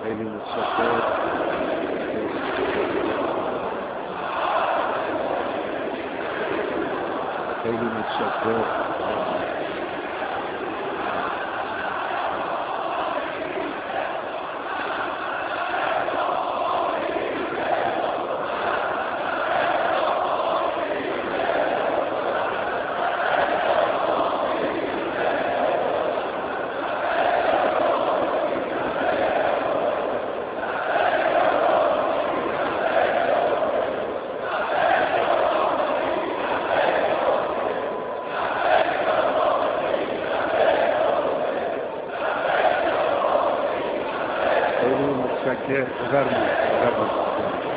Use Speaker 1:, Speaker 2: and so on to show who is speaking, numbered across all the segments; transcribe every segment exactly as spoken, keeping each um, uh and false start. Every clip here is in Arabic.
Speaker 1: خیلی متشکرم. خیلی متشکرم. که بفرمایید بفرمایید.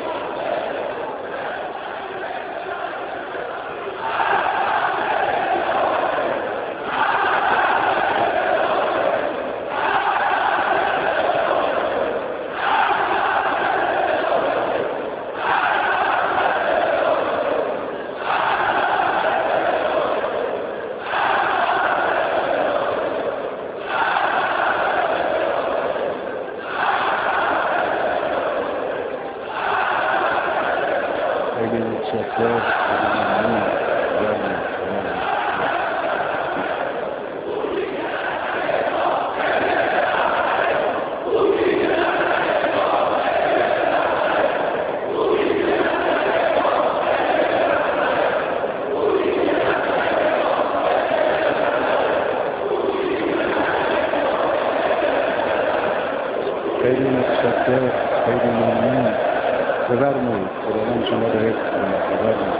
Speaker 1: خیلی متشکرم. خیلی ممنون. بفرمایید. خداوند شما را حفظ کنه. بفرمایید.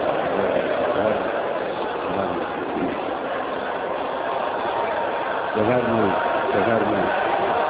Speaker 1: بفرمایید. بفرمایید.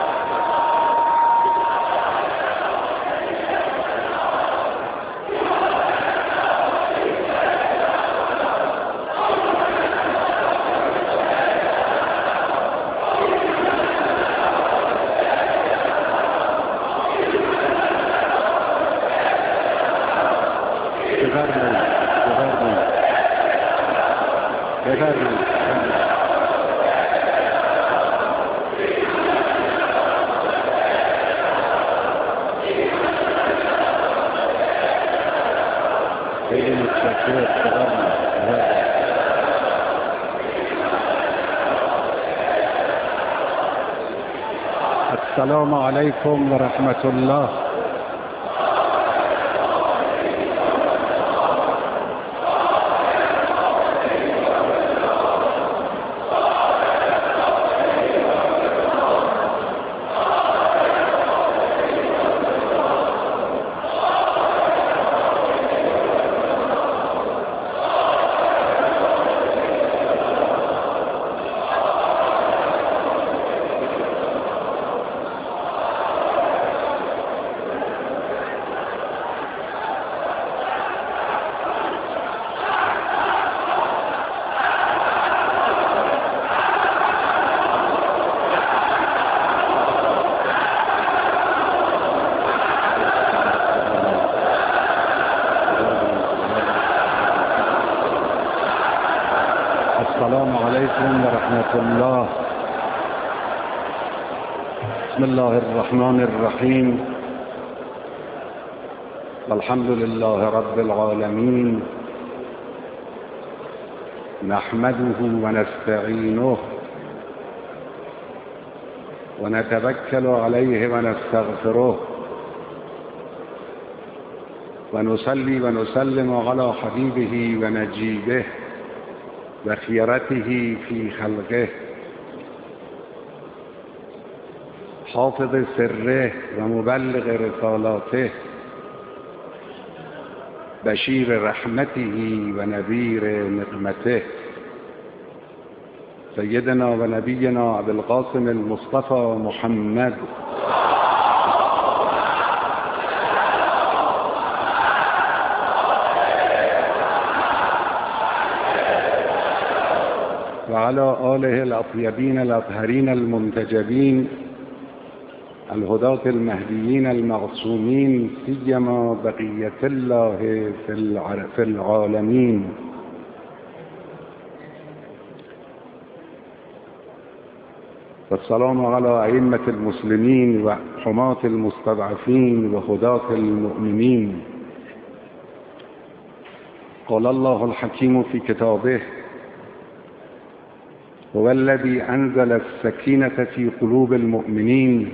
Speaker 1: السلام علیکم و رحمت الله. السلام علیکم و رحمت الله. بسم الله الرحمن الرحیم. والحمد لله رب العالمین. نحمده و نستعینه و نتوکل علیه و نستغفره و نصلی و نسلم علی حبیبه و نجیبه و خیرته فی خلقه حافظ سره و مبلغ رسالاته بشیر رحمته و نذیر نقمته سیدنا و نبینا ابوالقاسم المصطفى محمد وعلى آله الأطيبين الأطهرين المنتجبين الهداة المهديين المعصومين سيما بقية الله في العالمين. والسلام على أئمة المسلمين وحماة المستضعفين وهداة المؤمنين. قال الله الحكيم في كتابه: هو الذي أنزل السكينة في قلوب المؤمنين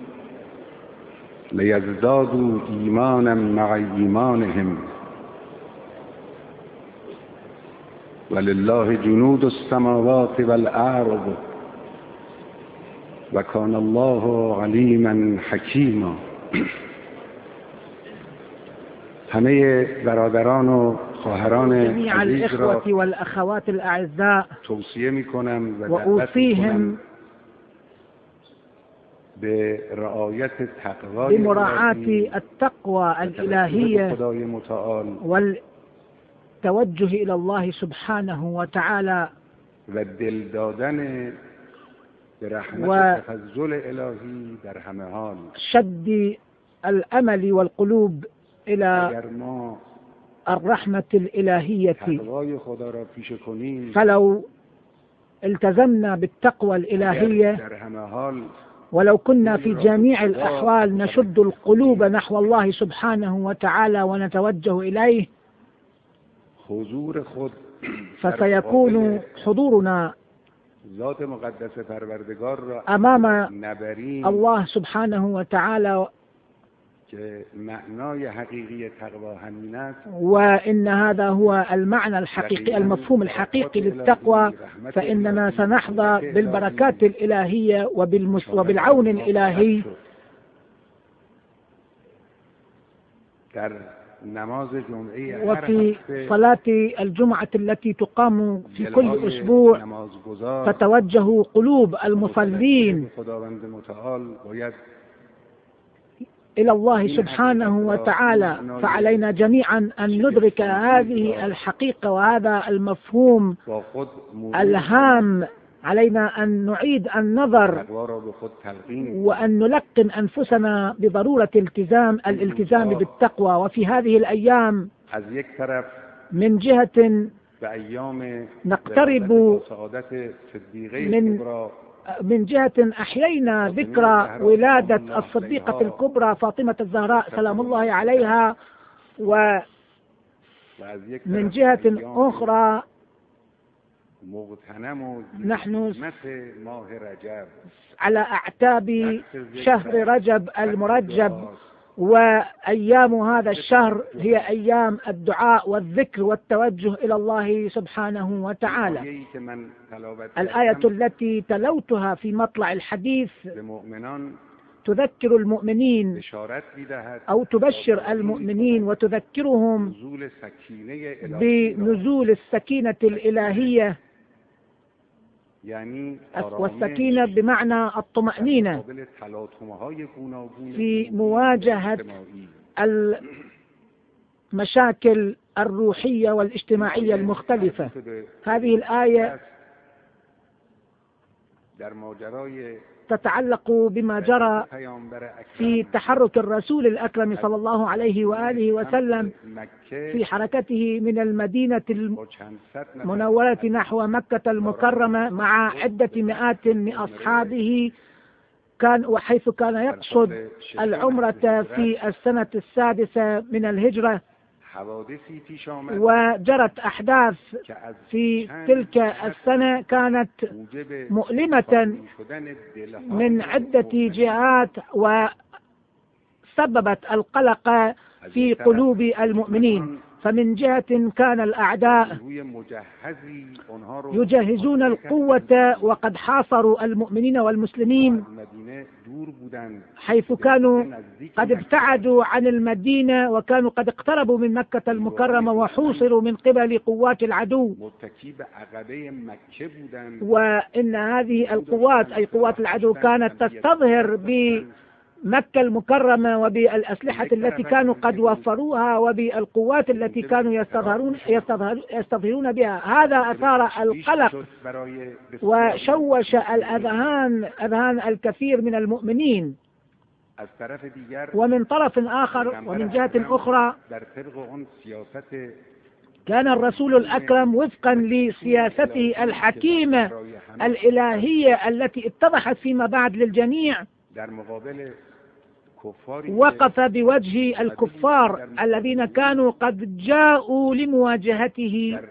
Speaker 1: ليزدادوا إيمانا مع إيمانهم ولله جنود السماوات والأرض وكان الله علیما حکیما. همه برادران و خواهران
Speaker 2: جميع الإخوة والأخوات الأعزاء
Speaker 1: توصیه میکنم و
Speaker 2: وأوصيهم
Speaker 1: برعایت تقوای
Speaker 2: بمراعاة التقوى الإلهية
Speaker 1: خدای متعال
Speaker 2: والتوجه إلى الله سبحانه وتعالى
Speaker 1: و دل دادن برحمت تفضل الهی در همه حال،
Speaker 2: شد الأمل والقلوب إلى
Speaker 1: اگر ما
Speaker 2: الرحمة الإلهية.
Speaker 1: تقوای خدا را پیشه کنیم،
Speaker 2: فلو التزمنا بالتقوى الإلهية
Speaker 1: در همه حال
Speaker 2: ولو كنا في جميع الأحوال نشد القلوب نحو الله سبحانه وتعالى ونتوجه إليه،
Speaker 1: حضور خود
Speaker 2: فسيكون حضورنا
Speaker 1: ذات مقدس پروردگار را
Speaker 2: أمام
Speaker 1: نبریم
Speaker 2: الله سبحانه وتعالى،
Speaker 1: که معنای حقیقی تقوا همین است.
Speaker 2: وإن هذا هو المعنى الحقيقي المفهوم الحقيقي للتقوى، فإننا سنحظى بالبركات الإلهية وبالعون الإلهي.
Speaker 1: در نماز جمعه
Speaker 2: وفي صلاة الجمعة التي تقام في كل أسبوع تتوجه قلوب المصلين إلى الله سبحانه وتعالى. فعلينا جميعا أن ندرك هذه الحقيقة وهذا المفهوم الهام. علينا أن نعيد النظر وأن نلقن أنفسنا بضرورة التزام الالتزام بالتقوى. وفي هذه الأيام من جهة نقترب من من جهة أحيينا ذكرى ولادة الصديقة الكبرى فاطمة الزهراء سلام الله عليها، ومن جهة أخرى نحن على أعتاب شهر رجب المرجب، وأيام هذا الشهر هي أيام الدعاء والذكر والتوجه إلى الله سبحانه وتعالى. الآية التي تلوتها في مطلع الحديث تذكر المؤمنين أو تبشر المؤمنين وتذكرهم بنزول السكينة الإلهية، والسكينة بمعنى الطمأنينة في مواجهة المشاكل الروحية والاجتماعية المختلفة. هذه الآية تتعلق بما جرى في تحرك الرسول الأكرم صلى الله عليه وآله وسلم في حركته من المدينة المنورة نحو مكة المكرمة مع عدة مئات من أصحابه، كان وحيث كان يقصد العمرة في السنة السادسة من الهجرة. وجرت أحداث في تلك السنة كانت مؤلمة من عدة جهات وسببت القلق في قلوب المؤمنين. فمن جهة كان الأعداء يجهزون القوة وقد حاصروا المؤمنين والمسلمين، حيث كانوا قد ابتعدوا عن المدينة وكانوا قد اقتربوا من مكة المكرمة وحوصروا من قبل قوات العدو. وإن هذه القوات أي قوات العدو كانت تستظهر ب مكة المكرمة وبالأسلحة التي كانوا قد وفروها وبالقوات التي كانوا يستظهرون يستظهرون بها. هذا أثار القلق وشوش الأذهان أذهان الكثير من المؤمنين. ومن طرف آخر ومن جهة أخرى كان الرسول الأكرم وفقا لسياسته الحكيمة الإلهية التي اتضحت فيما بعد للجميع وقف بوجه الكفار الذين كانوا قد جاءوا لمواجهته،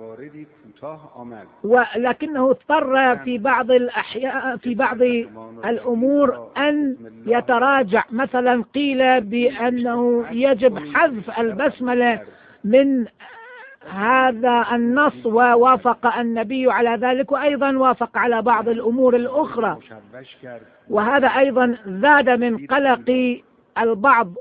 Speaker 2: ولكنه اضطر في بعض الأحياء في بعض الأمور أن يتراجع. مثلا قيل بأنه يجب حذف البسملة من هذا النص، ووافق النبي على ذلك، وأيضا وافق على بعض الأمور الأخرى، وهذا أيضا زاد من قلق البعض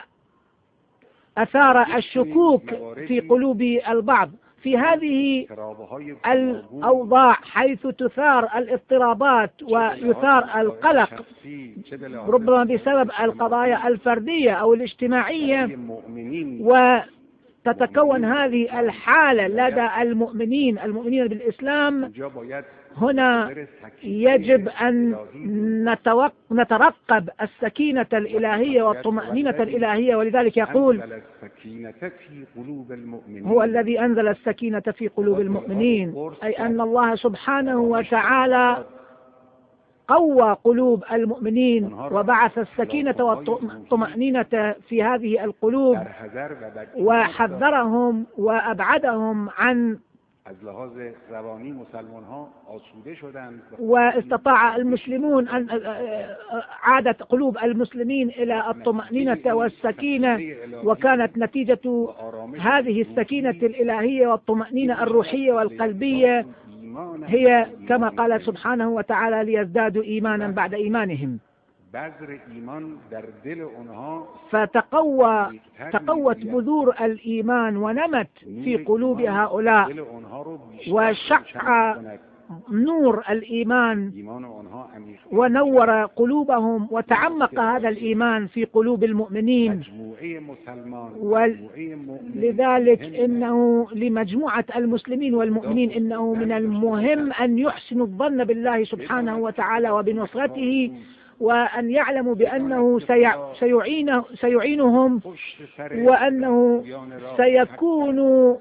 Speaker 2: وأثار الشكوك في قلوب البعض. في هذه الأوضاع حيث تثار الاضطرابات ويثار القلق ربما بسبب القضايا الفردية أو الاجتماعية، و تتكون هذه الحالة لدى المؤمنين المؤمنين بالإسلام، هنا يجب أن نترقب السكينة الإلهية والطمأنينة الإلهية. ولذلك يقول هو الذي أنزل السكينة في قلوب المؤمنين، أي أن الله سبحانه وتعالى قوى قلوب المؤمنين وبعث السكينة والطمأنينة في هذه القلوب، وحذرهم وأبعدهم عن واستطاع المسلمون أن عادت قلوب المسلمين إلى الطمأنينة والسكينة، وكانت نتيجة هذه السكينة الإلهية والطمأنينة الروحية والقلبية هي كما قال سبحانه وتعالى ليزدادوا إيمانا بعد إيمانهم. فتقوى تقوت بذور الإيمان ونمت في قلوب هؤلاء، وشع نور الإيمان ونور قلوبهم، وتعمق هذا الإيمان في قلوب المؤمنين. ولذلك إنه لمجموعة المسلمين والمؤمنين إنه من المهم أن يحسنوا الظن بالله سبحانه وتعالى وبنصرته، وأن يعلموا بأنه سيعينه سيعينهم، وأنه سيكون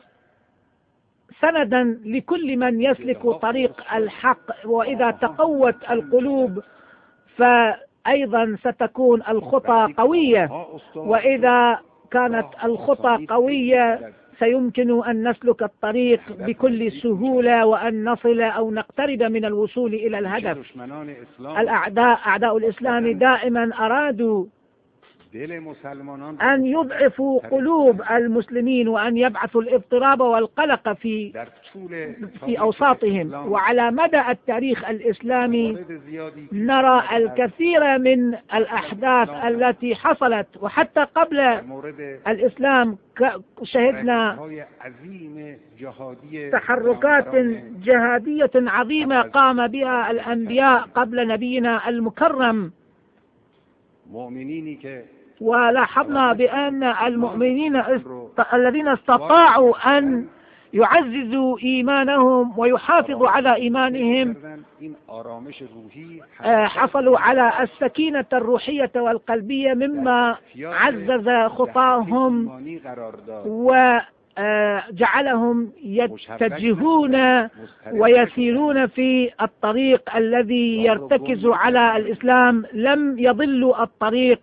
Speaker 2: سندا لكل من يسلك طريق الحق. وإذا تقوت القلوب فأيضا ستكون الخطى قوية، وإذا كانت الخطى قوية سيمكن أن نسلك الطريق بكل سهولة، وأن نصل أو نقترب من الوصول إلى الهدف. الأعداء أعداء الإسلام دائما أرادوا أن يضعفوا قلوب المسلمين وأن يبعثوا الاضطراب والقلق في في أوساطهم. وعلى مدى التاريخ الإسلامي نرى الكثير من الأحداث التي حصلت، وحتى قبل الإسلام شهدنا تحركات جهادية عظيمة قام بها الأنبياء قبل نبينا المكرم، ولاحظنا بأن المؤمنين الذين استطاعوا أن يعززوا إيمانهم ويحافظوا على إيمانهم حصلوا على السكينة الروحية والقلبية، مما عزز خطاهم وجعلهم يتجهون ويسيرون في الطريق الذي يرتكز على الإسلام. لم يضلوا الطريق،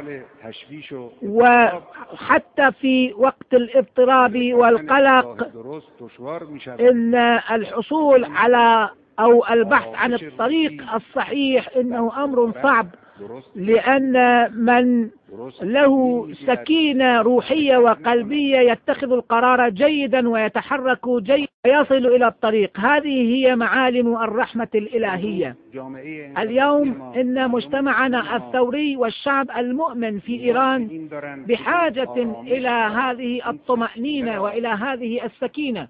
Speaker 2: وحتى في وقت الاضطراب والقلق إن الحصول على أو البحث عن الطريق الصحيح إنه أمر صعب، لأن من له سكينة روحية وقلبية يتخذ القرار جيدا ويتحرك جيدا ويصل إلى الطريق. هذه هي معالم الرحمة الإلهية. اليوم إن مجتمعنا الثوري والشعب المؤمن في إيران بحاجة إلى هذه الطمأنينة وإلى هذه السكينة،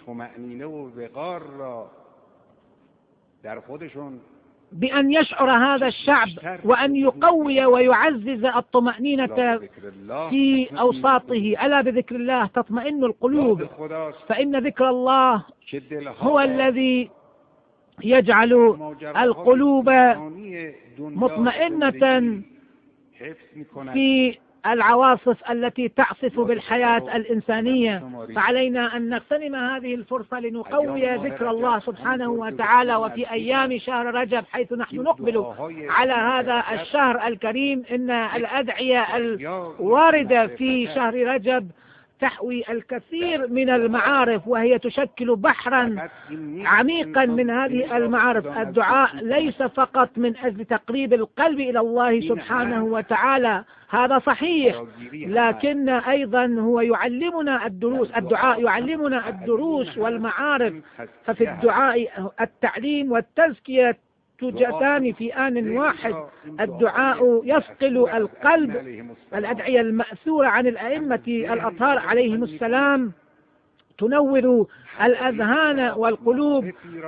Speaker 2: بأن يشعر هذا الشعب وأن يقوي ويعزز الطمأنينة في أوساطه. ألا بذكر الله تطمئن القلوب، فإن ذكر الله هو الذي يجعل القلوب مطمئنة في العواصف التي تعصف بالحياة الإنسانية. فعلينا أن نغتنم هذه الفرصة لنقوي ذكر الله سبحانه وتعالى. وفي أيام شهر رجب حيث نحن نقبل على هذا الشهر الكريم، إن الأدعية الواردة في شهر رجب تحوي الكثير من المعارف، وهي تشكل بحرا عميقا من هذه المعارف. الدعاء ليس فقط من أجل تقريب القلب إلى الله سبحانه وتعالى، هذا صحيح، لكن أيضا هو يعلمنا الدروس. الدعاء يعلمنا الدروس والمعارف. ففي الدعاء التعليم والتزكية توجدان في آن واحد. الدعاء يصقل القلب. الأدعية المأثورة عن الأئمة الأطهار عليهم السلام تنور الأذهان والقلوب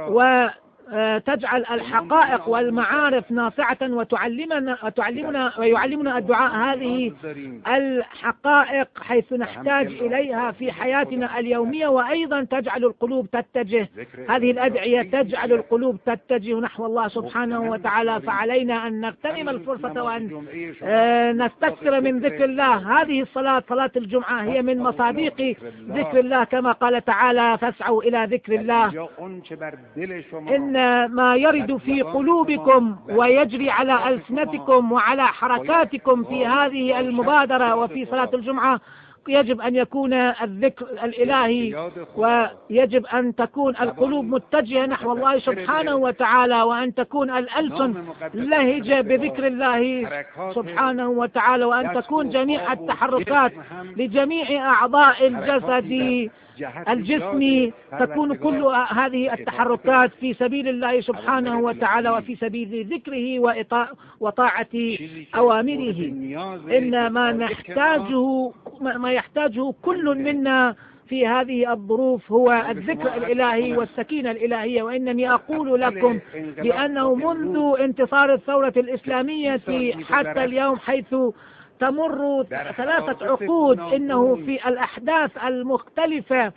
Speaker 2: وتجعل الحقائق والمعارف ناصعة، وتعلمنا وتعلمنا ويعلمنا الدعاء هذه الحقائق حيث نحتاج إليها في حياتنا اليومية، وأيضا تجعل القلوب تتجه. هذه الأدعية تجعل القلوب تتجه نحو الله سبحانه وتعالى. فعلينا أن نغتنم الفرصة وأن نستكثر من ذكر الله. هذه الصلاة، صلاة الجمعة، هي من مصادق ذكر الله، كما قال تعالى: فاسعوا إلى ذكر الله. إن ما يرد في قلوبكم ويجري على ألسنتكم وعلى حركاتكم في هذه المبادرة وفي صلاة الجمعة يجب أن يكون الذكر الإلهي، ويجب أن تكون القلوب متجهة نحو الله سبحانه وتعالى، وأن تكون الألسن لهجة بذكر الله سبحانه وتعالى، وأن تكون جميع التحركات لجميع أعضاء الجسد الجسم تكون كل هذه التحركات في سبيل الله سبحانه وتعالى وفي سبيل ذكره وطاعة أوامره. إن ما نحتاجه ما يحتاجه كل منا في هذه الظروف هو الذكر الإلهي والسكينة الإلهية. وإنني أقول لكم بأنه منذ انتصار الثورة الإسلامية حتى اليوم، حيث تمر ثلاثة عقود، إنه في الأحداث المختلفة،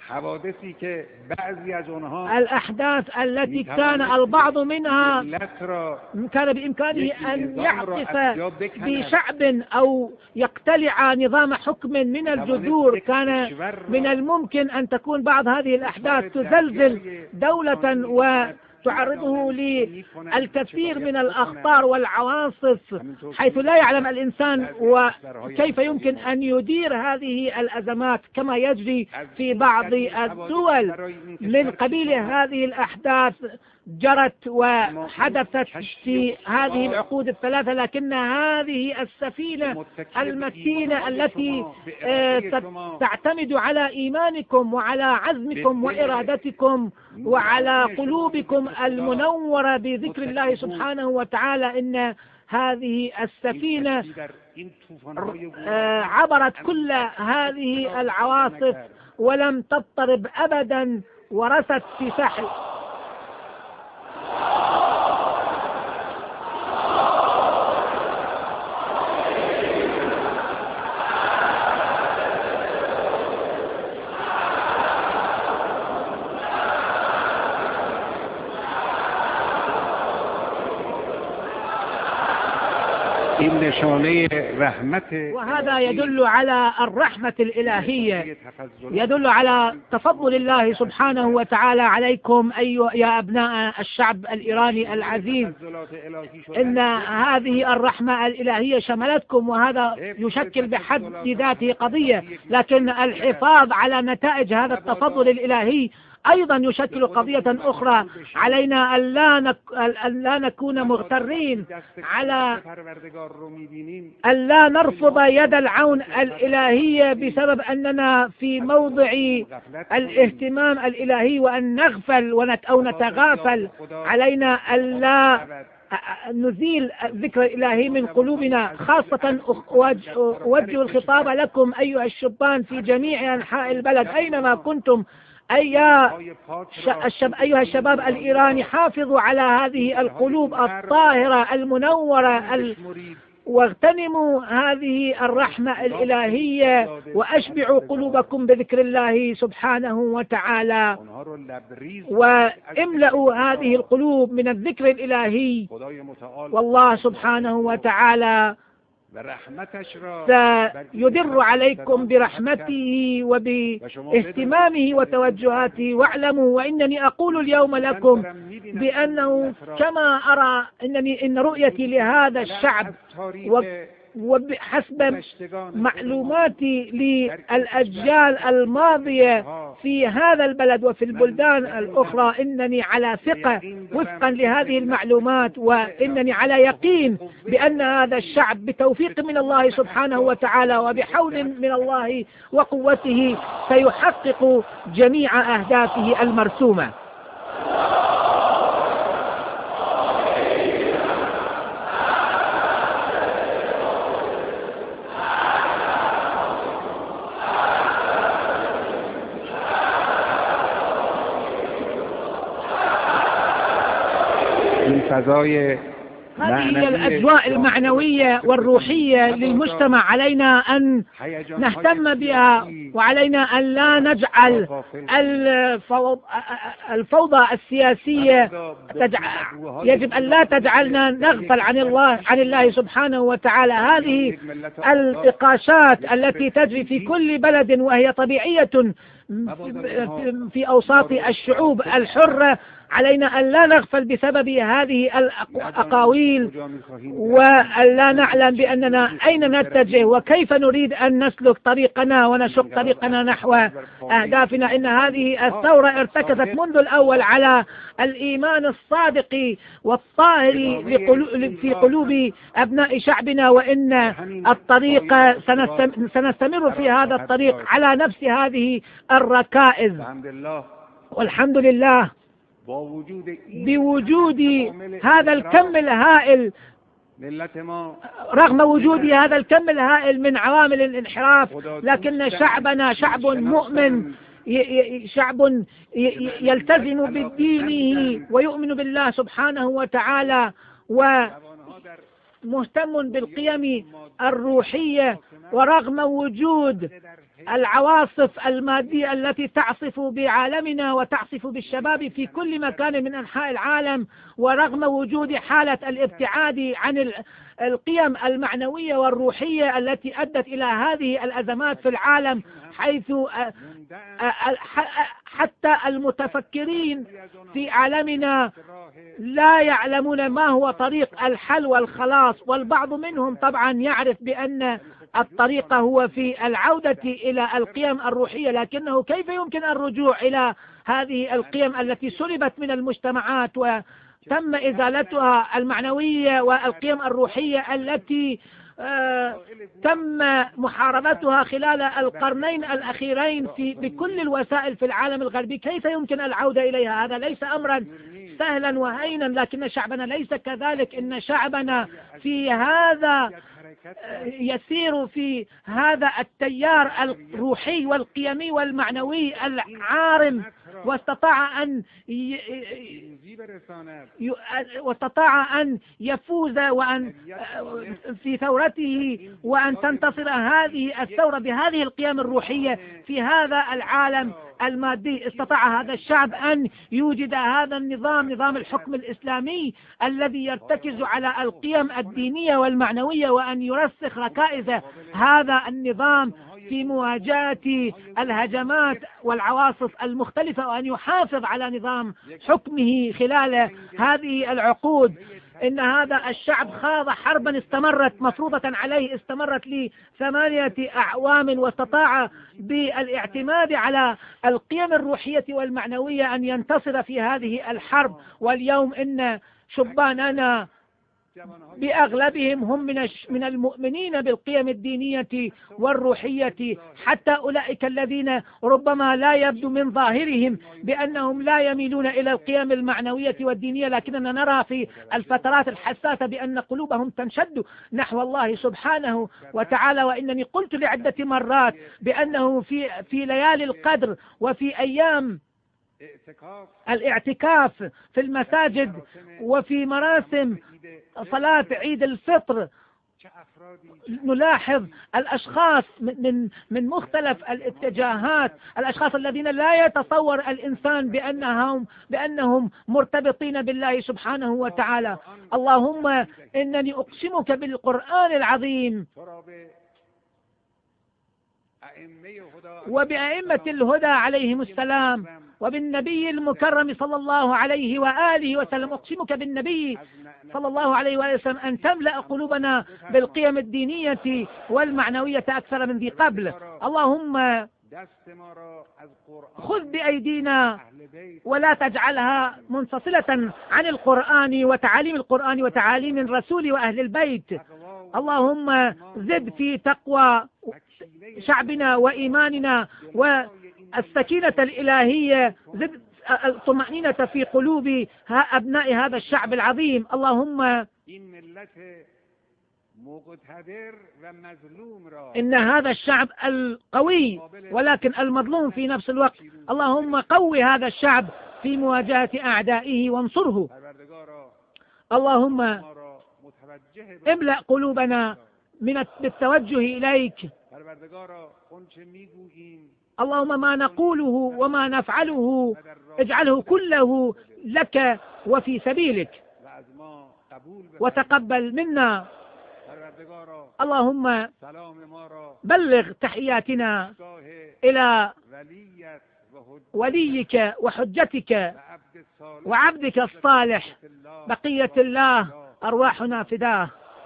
Speaker 2: الأحداث التي كان البعض منها كان بإمكانه أن يعطف بشعب أو يقتلع نظام حكم من الجذور، كان من الممكن أن تكون بعض هذه الأحداث تزلزل دولة و تعرضه للكثير من الأخطار والعواصف، حيث لا يعلم الإنسان وكيف يمكن أن يدير هذه الأزمات، كما يجري في بعض الدول. من قبيل هذه الأحداث جرت وحدثت في هذه العقود الثلاثة، لكن هذه السفينة المتينة التي تعتمد على إيمانكم وعلى عزمكم وإرادتكم وعلى قلوبكم المنورة بذكر الله سبحانه وتعالى، إن هذه السفينة عبرت كل هذه العواصف ولم تضطرب أبدا ورست في ساحل. وهذا يدل على الرحمة الإلهية، يدل على تفضل الله سبحانه وتعالى عليكم أيها يا أبناء الشعب الإيراني العزيز. إن هذه الرحمة الإلهية شملتكم، وهذا يشكل بحد ذاته قضية، لكن الحفاظ على نتائج هذا التفضل الإلهي أيضا يشكل قضية أخرى. علينا أن لا نكون مغترين، على أن لا نرفض يد العون الإلهية بسبب أننا في موضع الاهتمام الإلهي وأن نغفل أو نتغافل. علينا أن لا نزيل الذكر الإلهي من قلوبنا. خاصة أوجه الخطاب لكم أيها الشبان في جميع أنحاء البلد أينما كنتم. أيها أيها الشباب الإيراني، حافظوا على هذه القلوب الطاهرة المنورة ال... واغتنموا هذه الرحمة الإلهية وأشبعوا قلوبكم بذكر الله سبحانه وتعالى، واملأوا هذه القلوب من الذكر الإلهي. والله سبحانه وتعالى سيدر عليكم برحمته وباهتمامه وتوجهاته. واعلموا وإنني أقول اليوم لكم بأنه كما أرى أنني إن رؤيتي لهذا الشعب وبحسب معلوماتي للأجيال الماضية في هذا البلد وفي البلدان الأخرى، إنني على ثقة وفقا لهذه المعلومات، وإنني على يقين بأن هذا الشعب بتوفيق من الله سبحانه وتعالى وبحول من الله وقوته سيحقق جميع أهدافه المرسومة. هذه الأجواء المعنوية والروحية للمجتمع علينا أن نهتم بها، وعلينا أن لا نجعل الفوضى السياسية يجب أن لا تجعلنا نغفل عن الله عن الله سبحانه وتعالى. هذه النقاشات التي تجري في كل بلد وهي طبيعية في أوساط الشعوب الحرة، علينا أن لا نغفل بسبب هذه الأقاويل، وأن لا نعلم بأننا أين نتجه وكيف نريد أن نسلك طريقنا ونشق طريقنا نحو أهدافنا. إن هذه الثورة ارتكزت منذ الأول على الإيمان الصادق والطاهر في قلوب أبناء شعبنا، وإن الطريق سنستمر في هذا الطريق على نفس هذه الركائز. والحمد لله بوجود هذا الكم الهائل، رغم وجود هذا الكم الهائل من عوامل الانحراف، لكن شعبنا شعب مؤمن، شعب يلتزم بدينه ويؤمن بالله سبحانه وتعالى ومهتم بالقيم الروحية، ورغم وجود العواصف المادية التي تعصف بعالمنا وتعصف بالشباب في كل مكان من أنحاء العالم، ورغم وجود حالة الابتعاد عن القيم المعنوية والروحية التي أدت إلى هذه الأزمات في العالم، حيث حتى المتفكرين في عالمنا لا يعلمون ما هو طريق الحل والخلاص، والبعض منهم طبعا يعرف بأن الطريق هو في العودة إلى القيم الروحية، لكنه كيف يمكن الرجوع إلى هذه القيم التي سلبت من المجتمعات وتم إزالتها المعنوية والقيم الروحية التي آه تم محاربتها خلال القرنين الأخيرين في بكل الوسائل في العالم الغربي؟ كيف يمكن العودة إليها؟ هذا ليس أمرا سهلا وهينا، لكن شعبنا ليس كذلك. إن شعبنا في هذا يسير في هذا التيار الروحي والقيمي والمعنوي العارم، واستطاع أن ي... ي... واستطاع أن يفوز وأن في ثورته وأن تنتصر هذه الثورة بهذه القيم الروحية في هذا العالم المادي. استطاع هذا الشعب أن يوجد هذا النظام، نظام الحكم الإسلامي الذي يرتكز على القيم الدينية والمعنوية، وأن يرسخ ركائز هذا النظام في مواجهة الهجمات والعواصف المختلفة، وأن يحافظ على نظام حكمه خلال هذه العقود. إن هذا الشعب خاض حربا استمرت مفروضة عليه، استمرت لثمانية أعوام، واستطاع بالاعتماد على القيم الروحية والمعنوية أن ينتصر في هذه الحرب. واليوم إن شباننا بأغلبهم هم من من المؤمنين بالقيم الدينية والروحية، حتى أولئك الذين ربما لا يبدو من ظاهرهم بأنهم لا يميلون إلى القيم المعنوية والدينية، لكننا نرى في الفترات الحساسة بأن قلوبهم تنشد نحو الله سبحانه وتعالى. وإنني قلت لعدة مرات بأنه في في ليالي القدر وفي أيام الاعتكاف في المساجد وفي مراسم صلاة عيد الفطر نلاحظ الأشخاص من من مختلف الاتجاهات، الأشخاص الذين لا يتصور الإنسان بأنهم بأنهم مرتبطين بالله سبحانه وتعالى. اللهم إنني أقسمك بالقرآن العظيم وبأئمة الهدى عليهم السلام وبالنبي المكرم صلى الله عليه وآله وسلم، أقسمك بالنبي صلى الله عليه وآله وسلم أن تملأ قلوبنا بالقيم الدينية والمعنوية أكثر من ذي قبل. اللهم خذ بأيدينا ولا تجعلها منفصلة عن القرآن وتعاليم القرآن وتعاليم الرسول وأهل البيت. اللهم زد في تقوى شعبنا وإيماننا والسكينة الإلهية، زد الطمأنينة في قلوب أبناء هذا الشعب العظيم. اللهم إن هذا الشعب القوي ولكن المظلوم في نفس الوقت، اللهم قوي هذا الشعب في مواجهة أعدائه وانصره. اللهم املأ قلوبنا من بالتوجه إليك. اللهم ما نقوله وما نفعله اجعله كله لك وفي سبيلك وتقبل منا. اللهم بلغ تحياتنا إلى وليك وحجتك وعبدك الصالح بقية الله، أرواحنا فداه.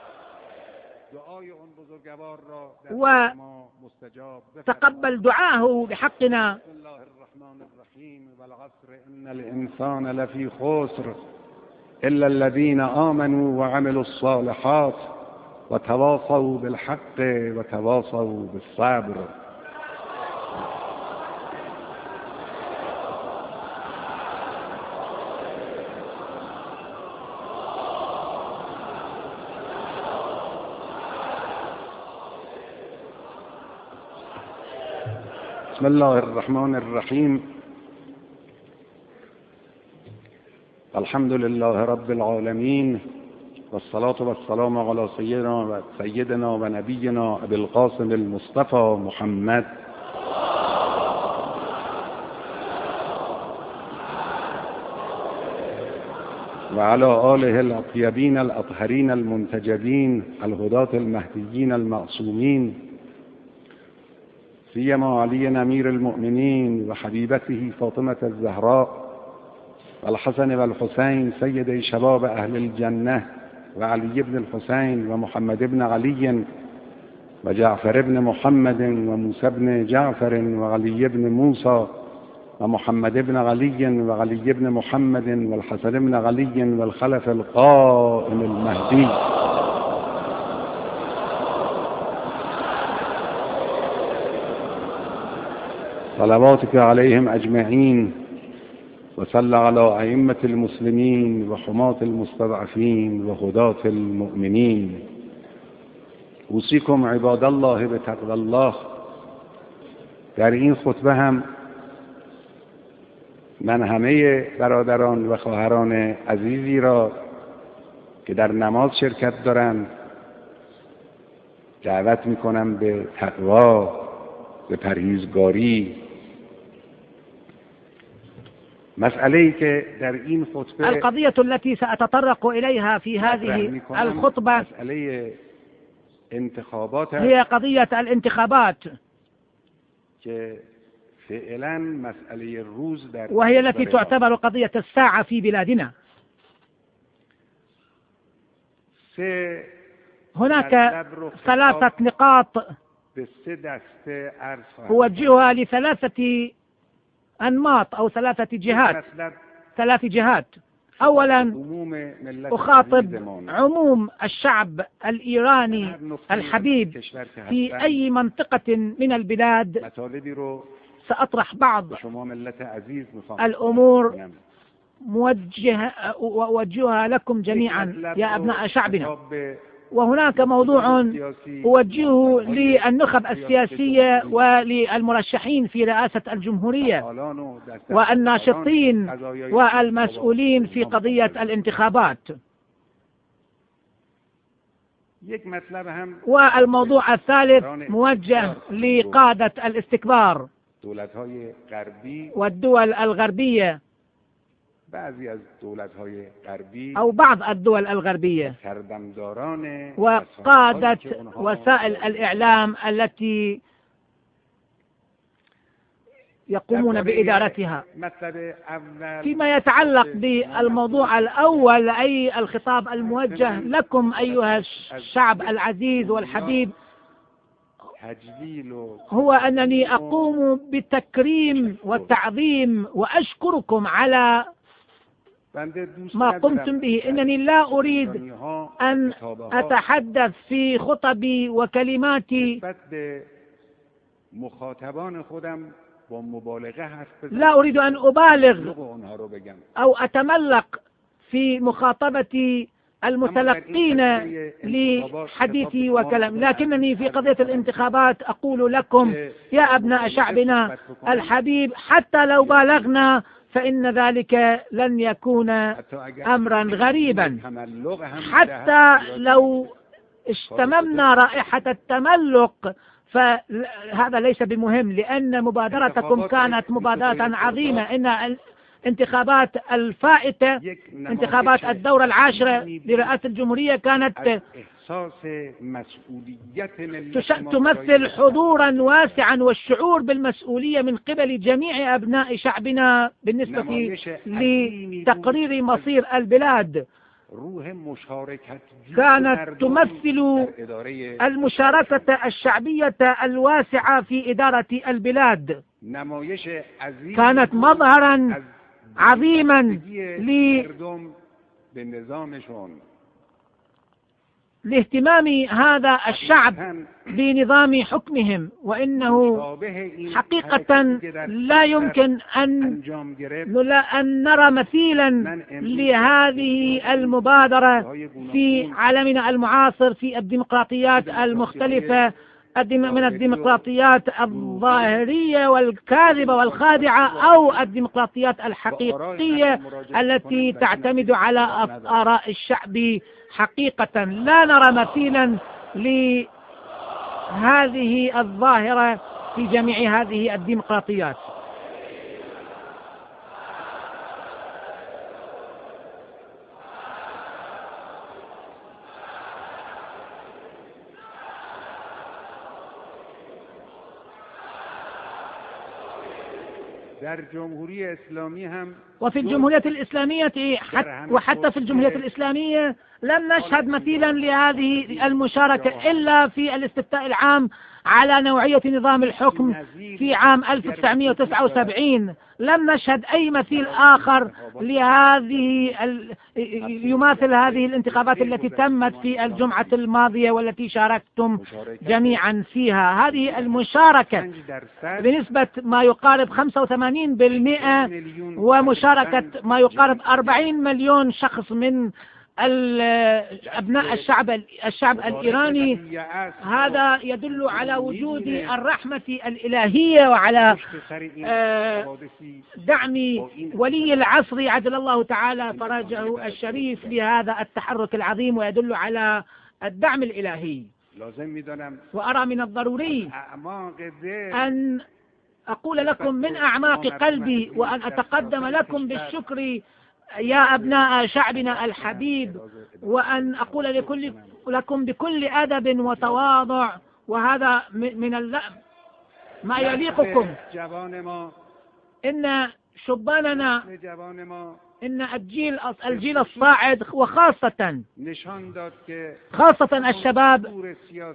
Speaker 2: وتقبل دعاه بحقنا.
Speaker 1: بسم الله الرحمن الرحيم. والعصر إن الإنسان لفي خسر إلا الذين آمنوا وعملوا الصالحات وتواصوا بالحق وتواصوا بالصبر. بسم الله الرحمن الرحيم. الحمد لله رب العالمين، والصلاة والسلام على سيدنا سيدنا ونبينا أبي القاسم المصطفى محمد وعلى آله الأطيبين الأطهرين المنتجبين الهداة المهديين المعصومين، سيما علي أمير المؤمنين وحبيبته فاطمة الزهراء والحسن والحسين سيدي شباب أهل الجنة، وعلي بن الحسين ومحمد بن علي وجعفر بن محمد وموسى بن جعفر وعلي بن موسى ومحمد بن علي وعلي بن محمد والحسن بن علي والخلف القائم المهدي. صلواتك عليهم أجمعين، وصل على أئمة المسلمين وحماة المستضعفين وهداة المؤمنين. اوصیکم عباد الله به تقوی الله. در این خطبه هم من همه برادران و خواهران عزیزی را که در نماز شرکت دارند دعوت میکنم به تقوا، به پرهیزگاری. مسئله‌ای که در این خطبه
Speaker 2: القضية التي سأتطرق إليها في هذه الخطبة
Speaker 1: مسئله انتخابات
Speaker 2: هي قضية الانتخابات،
Speaker 1: که فعلا مسئله روز در
Speaker 2: وهي التي تعتبر قضية الساعة في بلادنا. هناك ثلاثة نقاط أوجهها لثلاثة أنماط أو ثلاثة جهات ثلاث جهات. أولا أخاطب عموم الشعب الإيراني الحبيب في أي منطقة من البلاد. سأطرح بعض الأمور موجه أوجهها لكم جميعا يا أبناء شعبنا. وهناك موضوع أوجهه للنخب السياسية وللمرشحين في رئاسة الجمهورية والناشطين والمسؤولين في قضية الانتخابات. والموضوع الثالث موجه لقادة الاستكبار والدول الغربية أو بعض الدول الغربية وقادة وسائل الإعلام التي يقومون بإدارتها. فيما يتعلق بالموضوع الأول أي الخطاب الموجه لكم أيها الشعب العزيز والحبيب هو أنني أقوم بالتكريم والتعظيم وأشكركم على ما قمتم به. إنني لا أريد أن أتحدث في خطبي وكلماتي لا أريد أن أبالغ أو أتملق في مخاطبة المتلقين لحديثي وكلام، لكنني في قضية الانتخابات أقول لكم يا أبناء شعبنا الحبيب حتى لو بالغنا فإن ذلك لن يكون أمرا غريبا، حتى لو اشتممنا رائحة التملق فهذا ليس بمهم، لأن مبادرتكم كانت مبادرة عظيمة. إن الانتخابات الفائتة انتخابات الدورة العاشرة لرئاسة الجمهورية كانت تمثل حضورا واسعا والشعور بالمسؤولية من قبل جميع أبناء شعبنا بالنسبة لتقرير مصير البلاد. كانت تمثل المشاركة الشعبية الواسعة في إدارة البلاد، كانت مظهرا عظيما لاهتمام هذا الشعب بنظام حكمهم، وإنه حقيقة لا يمكن أن أن نرى مثيلا لهذه المبادرة في عالمنا المعاصر في الديمقراطيات المختلفة من الديمقراطيات الظاهرية والكاذبة والخادعة أو الديمقراطيات الحقيقية التي تعتمد على آراء الشعب. حقيقة لا نرى مثيلا لهذه الظاهرة في جميع هذه الديمقراطيات. وفي الجمهورية الإسلامية وحتى في الجمهورية الإسلامية لم نشهد مثيلا لهذه المشاركة إلا في الاستفتاء العام على نوعية نظام الحكم في عام ألف وتسعمئة وتسعة وسبعين. لم نشهد أي مثيل آخر لهذه يماثل هذه الانتخابات التي تمت في الجمعة الماضية والتي شاركتم جميعا فيها. هذه المشاركة بنسبة ما يقارب خمسة وثمانين بالمئة ومشاركة ما يقارب أربعين مليون شخص من أبناء الشعب الشعب الإيراني، هذا يدل على وجود الرحمة الإلهية وعلى دعم ولي العصر عجل الله تعالى فرجه الشريف لهذا التحرك العظيم، ويدل على الدعم الإلهي. وأرى من الضروري أن أقول لكم من أعماق قلبي وأن أتقدم لكم بالشكر يا أبناء شعبنا الحبيب، وأن أقول لكل لكم بكل أدب وتواضع، وهذا من ما يليقكم، إن شباننا إن الجيل الجيل الصاعد وخاصة خاصة الشباب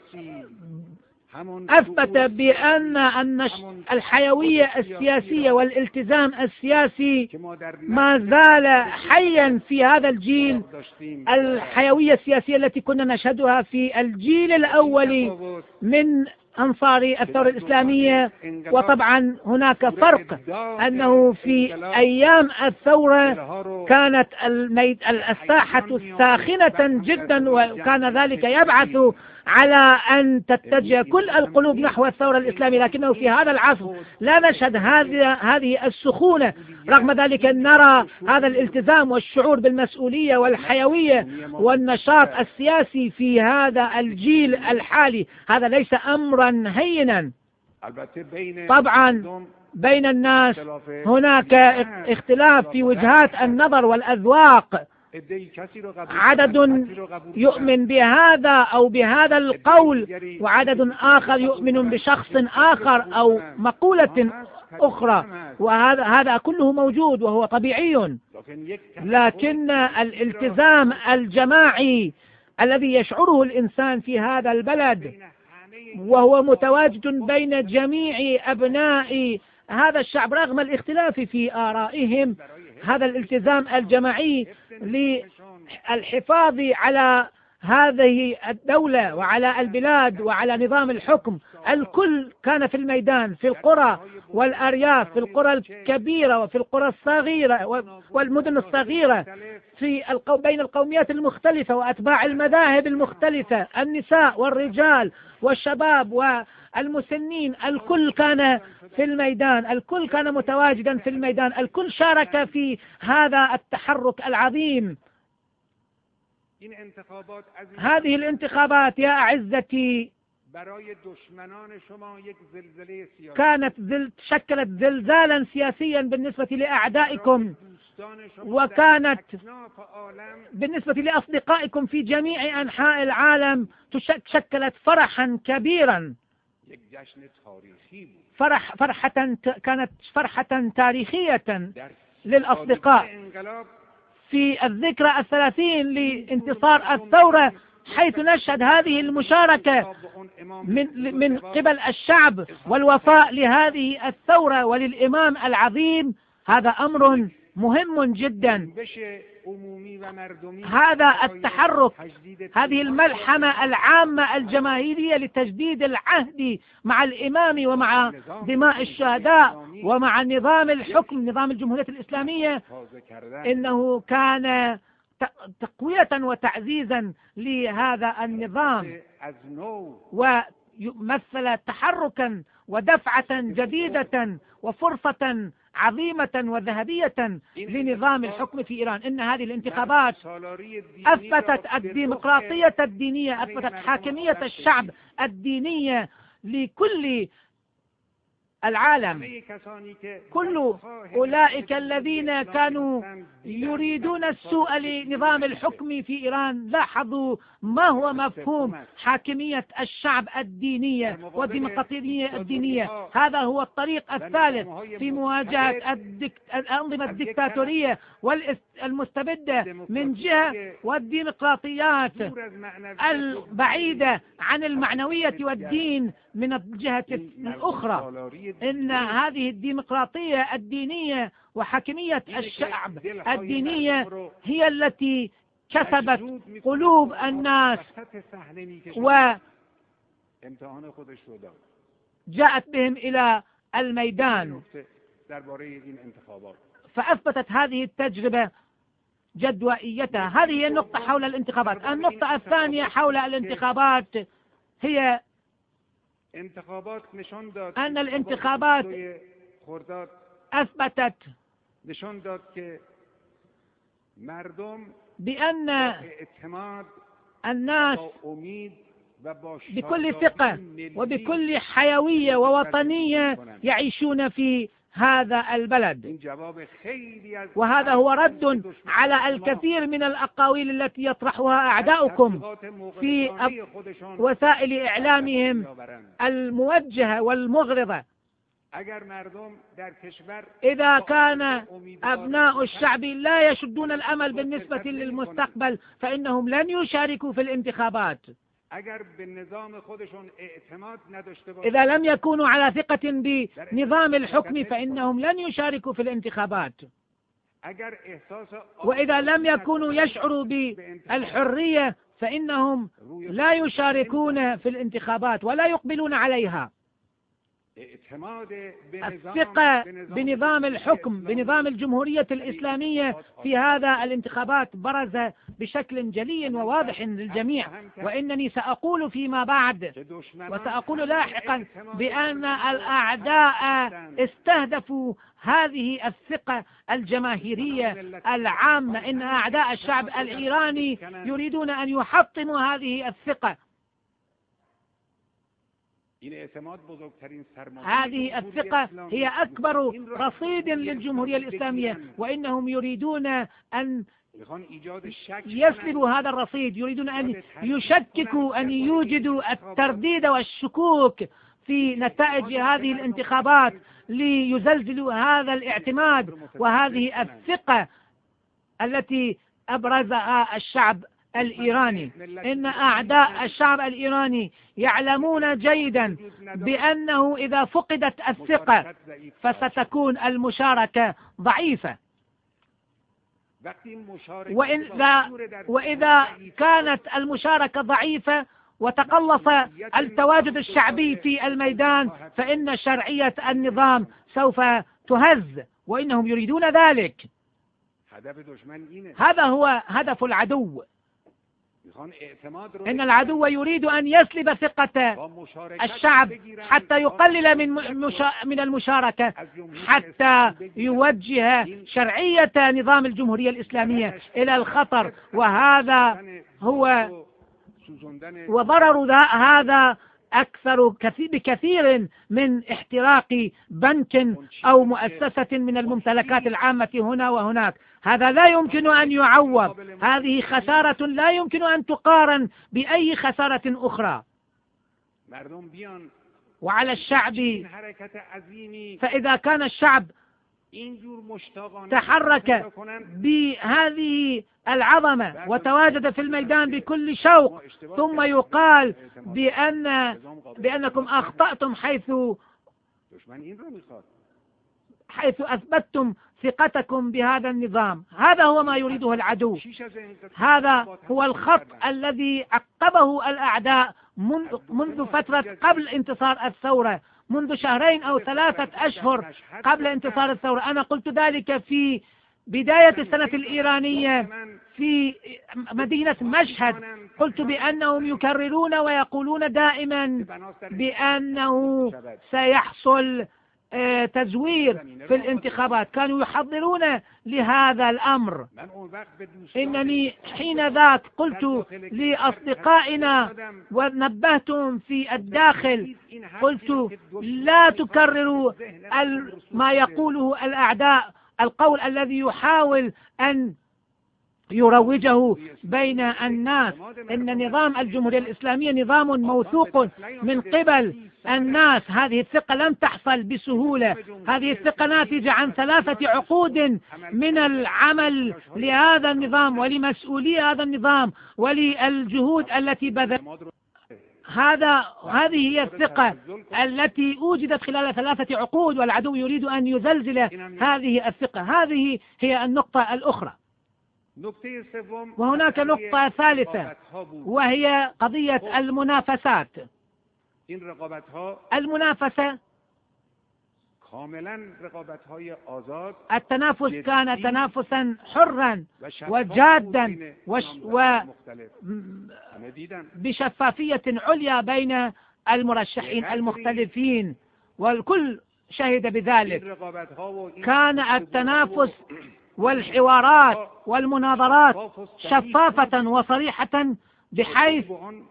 Speaker 2: أثبت بأن أن الحيوية السياسية والالتزام السياسي ما زال حيا في هذا الجيل. الحيوية السياسية التي كنا نشهدها في الجيل الأول من أنصار الثورة الإسلامية، وطبعا هناك فرق أنه في أيام الثورة كانت الساحة ساخنة جدا، وكان ذلك يبعث على أن تتجه كل القلوب نحو الثورة الإسلامية، لكنه في هذا العصر لا نشهد هذه هذه السخونة. رغم ذلك نرى هذا الالتزام والشعور بالمسؤولية والحيوية والنشاط السياسي في هذا الجيل الحالي. هذا ليس أمرا هينا. طبعا بين الناس هناك اختلاف في وجهات النظر والأذواق. عدد يؤمن بهذا أو بهذا القول، وعدد آخر يؤمن بشخص آخر أو مقولة أخرى، وهذا هذا كله موجود وهو طبيعي. لكن الالتزام الجماعي الذي يشعره الإنسان في هذا البلد وهو متواجد بين جميع أبناء هذا الشعب رغم الاختلاف في آرائهم، هذا الالتزام الجماعي للحفاظ على هذه الدولة وعلى البلاد وعلى نظام الحكم. الكل كان في الميدان، في القرى والأرياف، في القرى الكبيرة وفي القرى الصغيرة والمدن الصغيرة، في القو... بين القوميات المختلفة وأتباع المذاهب المختلفة، النساء والرجال والشباب والمسنين، الكل كان في الميدان، الكل كان متواجدا في الميدان، الكل شارك في هذا التحرك العظيم. هذه الانتخابات يا أعزتي كانت زل... شكلت زلزالا سياسيا بالنسبة لأعدائكم، وكانت بالنسبة لأصدقائكم في جميع أنحاء العالم شكلت فرحا كبيرا. فرح فرحة كانت فرحة تاريخية للأصدقاء في الذكرى الثلاثين لانتصار الثورة، حيث نشهد هذه المشاركة من من قبل الشعب والوفاء لهذه الثورة وللإمام العظيم. هذا أمر مهم جدا. هذا التحرك، هذه الملحمة العامة الجماهيرية لتجديد العهد مع الإمام ومع دماء الشهداء ومع نظام الحكم، نظام الجمهورية الإسلامية، إنه كان تقوية وتعزيزا لهذا النظام، ويمثل تحركا ودفعة جديدة وفرصة عظيمة وذهبية لنظام الحكم في إيران. إن هذه الانتخابات أثبتت الديمقراطية الدينية، أثبتت حاكمية الشعب الدينية لكل العالم. كل أولئك الذين كانوا يريدون السوء لنظام الحكم في إيران لاحظوا ما هو مفهوم حاكمية الشعب الدينية والديمقراطية الدينية. هذا هو الطريق الثالث في مواجهة الدك... الأنظمة الدكتاتورية والمستبدة من جهة، والديمقراطيات البعيدة عن المعنوية والدين من الجهة الأخرى. إن هذه الديمقراطية الدينية وحاكمية الشعب الدينية هي التي كسبت قلوب الناس وجاءت بهم إلى الميدان. فأثبتت هذه التجربة جدوائيتها. هذه هي النقطة حول الانتخابات. النقطة الثانية حول الانتخابات هي أن الانتخابات أثبتت بأن الناس بكل ثقة وبكل حيوية ووطنية يعيشون في هذا البلد. وهذا هو رد على الكثير من الأقاويل التي يطرحها أعداؤكم في وسائل إعلامهم الموجهة والمغرضة. إذا كان أبناء الشعب لا يشدون الأمل بالنسبة للمستقبل فإنهم لن يشاركوا في الانتخابات. إذا لم يكونوا على ثقة بنظام الحكم فإنهم لن يشاركوا في الانتخابات. وإذا لم يكونوا يشعروا بالحرية فإنهم لا يشاركون في الانتخابات ولا يقبلون عليها. الثقة بنظام الحكم بنظام الجمهورية الإسلامية في هذا الانتخابات برز بشكل جلي وواضح للجميع. وإنني سأقول فيما بعد وسأقول لاحقا بأن الأعداء استهدفوا هذه الثقة الجماهيرية العامة. إن أعداء الشعب الإيراني يريدون أن يحطموا هذه الثقة. هذه الثقة هي أكبر رصيد للجمهورية الإسلامية، وإنهم يريدون أن يسلبوا هذا الرصيد، يريدون أن يشككوا، أن يوجدوا الترديد والشكوك في نتائج هذه الانتخابات ليزلزلوا هذا الاعتماد وهذه الثقة التي أبرزها الشعب الإيراني. إن أعداء الشعب الإيراني يعلمون جيدا بأنه إذا فقدت الثقة فستكون المشاركة ضعيفة، وإذا, وإذا كانت المشاركة ضعيفة وتقلص التواجد الشعبي في الميدان فإن شرعية النظام سوف تهز، وإنهم يريدون ذلك. هذا هو هدف العدو. إن العدو يريد أن يسلب ثقة الشعب حتى يقلل من من المشاركة، حتى يوجه شرعية نظام الجمهورية الإسلامية إلى الخطر. وهذا هو وضرر هذا أكثر بكثير من احتراق بنك أو مؤسسة من الممتلكات العامة هنا وهناك. هذا لا يمكن أن يعوض، هذه خسارة لا يمكن أن تقارن بأي خسارة أخرى. وعلى الشعب، فإذا كان الشعب تحرك بهذه العظمة وتواجد في الميدان بكل شوق، ثم يقال بأن بأنكم أخطأتم حيث حيث أثبتم ثقتكم بهذا النظام. هذا هو ما يريده العدو. هذا هو الخط الذي عقبه الأعداء منذ فترة قبل انتصار الثورة، منذ شهرين أو ثلاثة أشهر قبل انتصار الثورة. أنا قلت ذلك في بداية السنة الإيرانية في مدينة مشهد. قلت بأنهم يكررون ويقولون دائما بأنه سيحصل تزوير في الانتخابات. كانوا يحضرون لهذا الأمر. إنني حين ذاك قلت لأصدقائنا ونبهتهم في الداخل، قلت لا تكرروا ما يقوله الأعداء، القول الذي يحاول أن يروجه بين الناس. إن نظام الجمهورية الإسلامية نظام موثوق من قبل الناس. هذه الثقة لم تحصل بسهولة، هذه الثقة ناتجة عن ثلاثة عقود من العمل لهذا النظام ولمسؤولي هذا النظام وللجهود التي بذلت. هذا هذه هي الثقة التي وجدت خلال ثلاثة عقود، والعدو يريد أن يزلزل هذه الثقة. هذه هي النقطة الأخرى. وهناك نقطة ثالثة وهي قضية المنافسات. المنافسة التنافس كان تنافسا حرا وجادا وبشفافية عليا بين المرشحين المختلفين، والكل شهد بذلك. كان التنافس والحوارات والمناظرات شفافة وصريحة، بحيث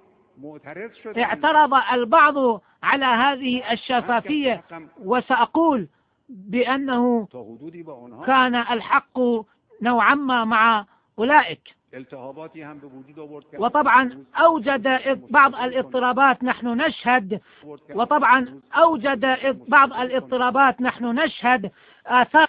Speaker 2: اعترض البعض على هذه الشفافية، وسأقول بأنه كان الحق نوعا ما مع أولئك. وطبعا أوجد بعض الاضطرابات نحن نشهد وطبعا أوجد بعض الاضطرابات نحن نشهد آثار.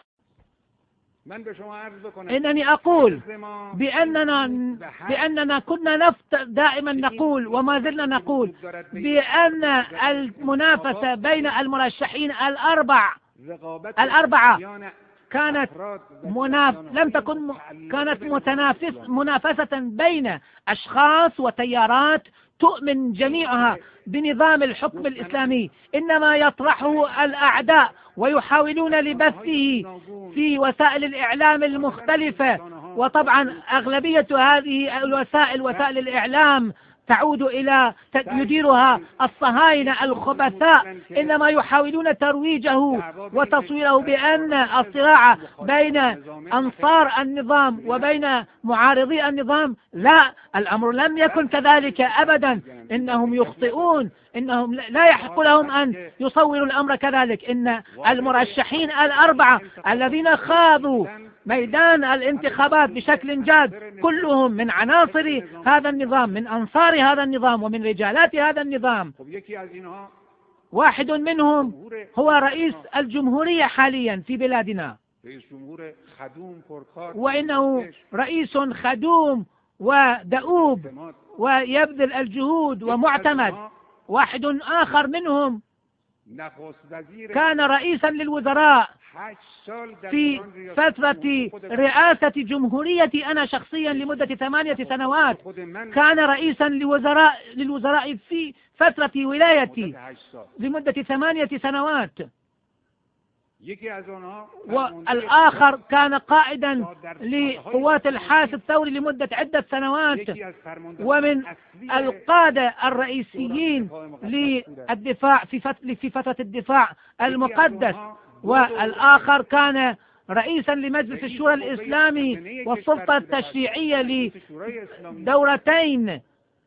Speaker 2: إنني أقول بأننا بأننا كنا نفت دائما نقول وما زلنا نقول بأن المنافسة بين المرشحين الأربع الأربعة كانت مناف... لم تكن م... كانت متنافس منافسة بين أشخاص وتيارات تؤمن جميعها بنظام الحكم الإسلامي، إنما يطرحه الأعداء ويحاولون لبثه في وسائل الإعلام المختلفة. وطبعا أغلبية هذه الوسائل وسائل الإعلام تعود إلى يديرها الصهاينة الخبثاء، إنما يحاولون ترويجه وتصويره بأن الصراع بين أنصار النظام وبين معارضي النظام. لا، الأمر لم يكن كذلك أبدا، إنهم يخطئون، إنهم لا يحق لهم أن يصوروا الأمر كذلك. إن المرشحين الأربعة الذين خاضوا ميدان الانتخابات بشكل جاد كلهم من عناصر هذا النظام، من أنصار هذا النظام ومن رجالات هذا النظام. واحد منهم هو رئيس الجمهورية حاليا في بلادنا، وإنه رئيس خدوم ودؤوب ويبذل الجهود ومعتمد. واحد آخر منهم كان رئيسا للوزراء في فترة رئاسة جمهوريتي أنا شخصيا لمدة ثمانية سنوات، كان رئيسا لوزراء للوزراء في فترة ولايتي لمدة ثمانية سنوات. والآخر كان قائدا لقوات الحاس الثوري لمدة عدة سنوات، ومن القادة الرئيسيين للدفاع في فترة الدفاع المقدس. والآخر كان رئيسا لمجلس الشورى الإسلامي والسلطة التشريعية لدورتين.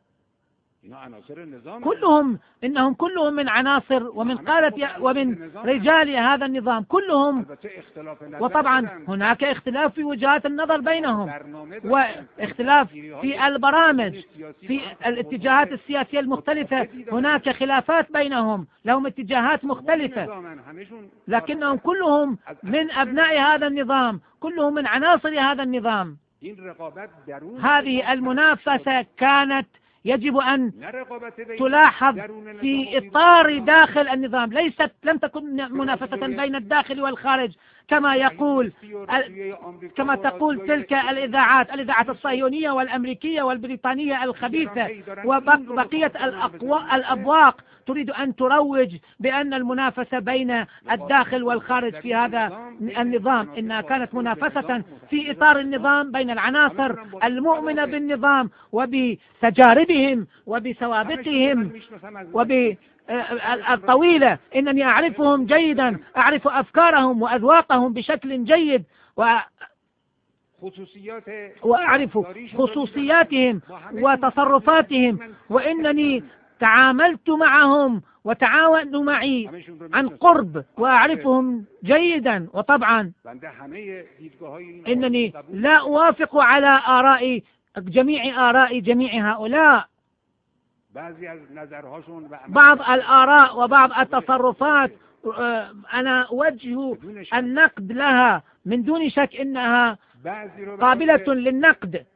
Speaker 2: كلهم إنهم كلهم من عناصر ومن قادة ومن رجال هذا النظام كلهم. وطبعا هناك اختلاف في وجهات النظر بينهم، واختلاف في البرامج، في الاتجاهات السياسية المختلفة هناك خلافات بينهم، لهم اتجاهات مختلفة، لكنهم كلهم من أبناء هذا النظام، كلهم من عناصر هذا النظام. هذه المنافسة كانت يجب أن تلاحظ في إطار داخل النظام، ليست لم تكن منافسة بين الداخل والخارج كما يقول كما تقول تلك الإذاعات الإذاعات الصهيونية والأمريكية والبريطانية الخبيثة وبقية الأبواق تريد أن تروج بأن المنافسة بين الداخل والخارج في هذا النظام. إنها كانت منافسة في إطار النظام بين العناصر المؤمنة بالنظام وبتجاربهم وبسوابقهم وبالطويلة. إنني أعرفهم جيدا، أعرف أفكارهم وأذواقهم بشكل جيد، و وأعرف خصوصياتهم وتصرفاتهم، وإنني تعاملت معهم وتعاونوا معي عن قرب وأعرفهم جيدا. وطبعا إنني لا أوافق على آراء جميع آراء جميع هؤلاء. بعض الآراء وبعض التصرفات أنا أوجه النقد لها من دون شك إنها قابلة للنقد.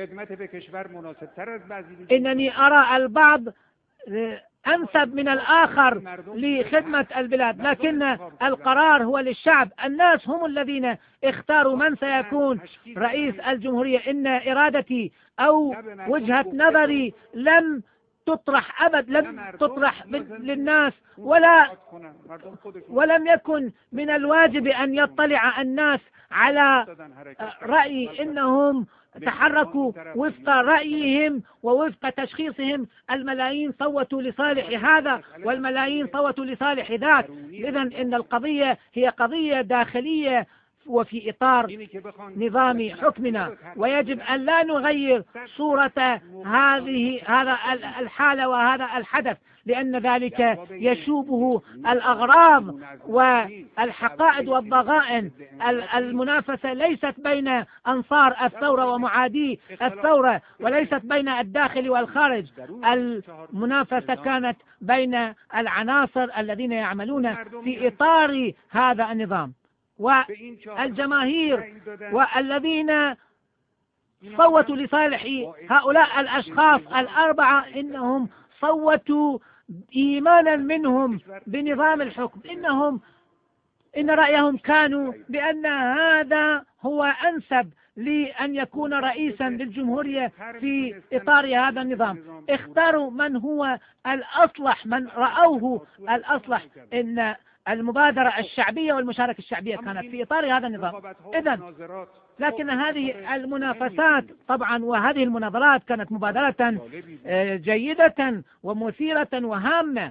Speaker 2: إنني أرى البعض أنسب من الآخر لخدمة البلاد، لكن القرار هو للشعب. الناس هم الذين اختاروا من سيكون رئيس الجمهورية. إن إرادتي أو وجهة نظري لم تطرح أبد، لم تطرح للناس، ولا ولم يكن من الواجب أن يطلع الناس على رأي. إنهم تحركوا وفق رأيهم ووفق تشخيصهم. الملايين صوتوا لصالح هذا والملايين صوتوا لصالح ذاك. إذن إن القضية هي قضية داخلية وفي إطار نظام حكمنا، ويجب أن لا نغير صورة هذه هذا الحالة وهذا الحدث، لأن ذلك يشوبه الأغراض والحقائد والضغائن. المنافسة ليست بين أنصار الثورة ومعادي الثورة، وليست بين الداخل والخارج. المنافسة كانت بين العناصر الذين يعملون في إطار هذا النظام، والجماهير والذين صوتوا لصالح هؤلاء الأشخاص الأربعة إنهم صوتوا إيمانا منهم بنظام الحكم. إنهم إن رأيهم كانوا بأن هذا هو أنسب لأن يكون رئيسا للجمهورية في إطار هذا النظام. اختاروا من هو الأصلح، من رأوه الأصلح. إن المبادرة الشعبية والمشاركة الشعبية كانت في إطار هذا النظام. إذن لكن هذه المنافسات طبعا وهذه المناظرات كانت مبادرة جيدة ومثيرة وهامة،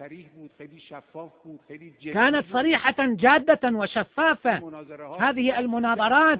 Speaker 2: كانت صريحة جادة وشفافة. هذه المناظرات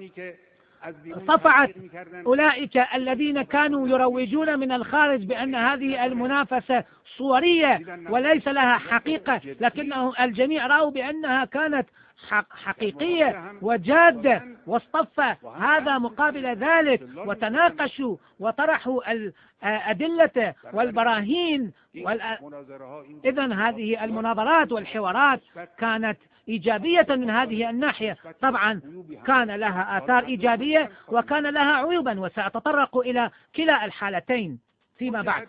Speaker 2: صفعت أولئك الذين كانوا يروجون من الخارج بأن هذه المنافسة صورية وليس لها حقيقة، لكنه الجميع رأوا بأنها كانت حقيقية وجادة، واصطف هذا مقابل ذلك وتناقشوا وطرحوا الأدلة والبراهين. إذن هذه المناظرات والحوارات كانت إيجابية من هذه الناحية. طبعا كان لها آثار إيجابية وكان لها عيوبا، وسأتطرق إلى كلا الحالتين فيما بعد.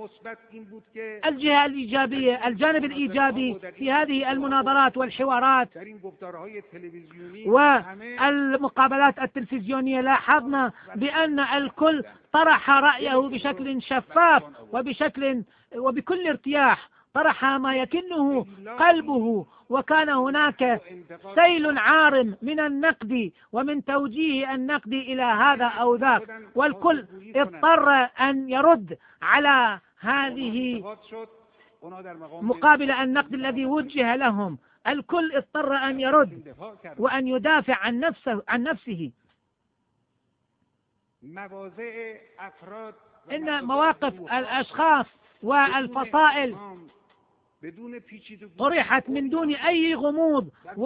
Speaker 2: الجهة الإيجابية، الجانب الإيجابي في هذه المناظرات والحوارات والمقابلات التلفزيونية، لاحظنا بأن الكل طرح رأيه بشكل شفاف وبشكل وبكل ارتياح، طرح ما يكنه قلبه، وكان هناك سيل عارم من النقد ومن توجيه النقد إلى هذا أو ذاك، والكل اضطر أن يرد على هذه مقابل النقد الذي وجه لهم. الكل اضطر أن يرد وأن يدافع عن نفسه عن نفسه. إن مواقف الأشخاص والفصائل طرحت من دون أي غموض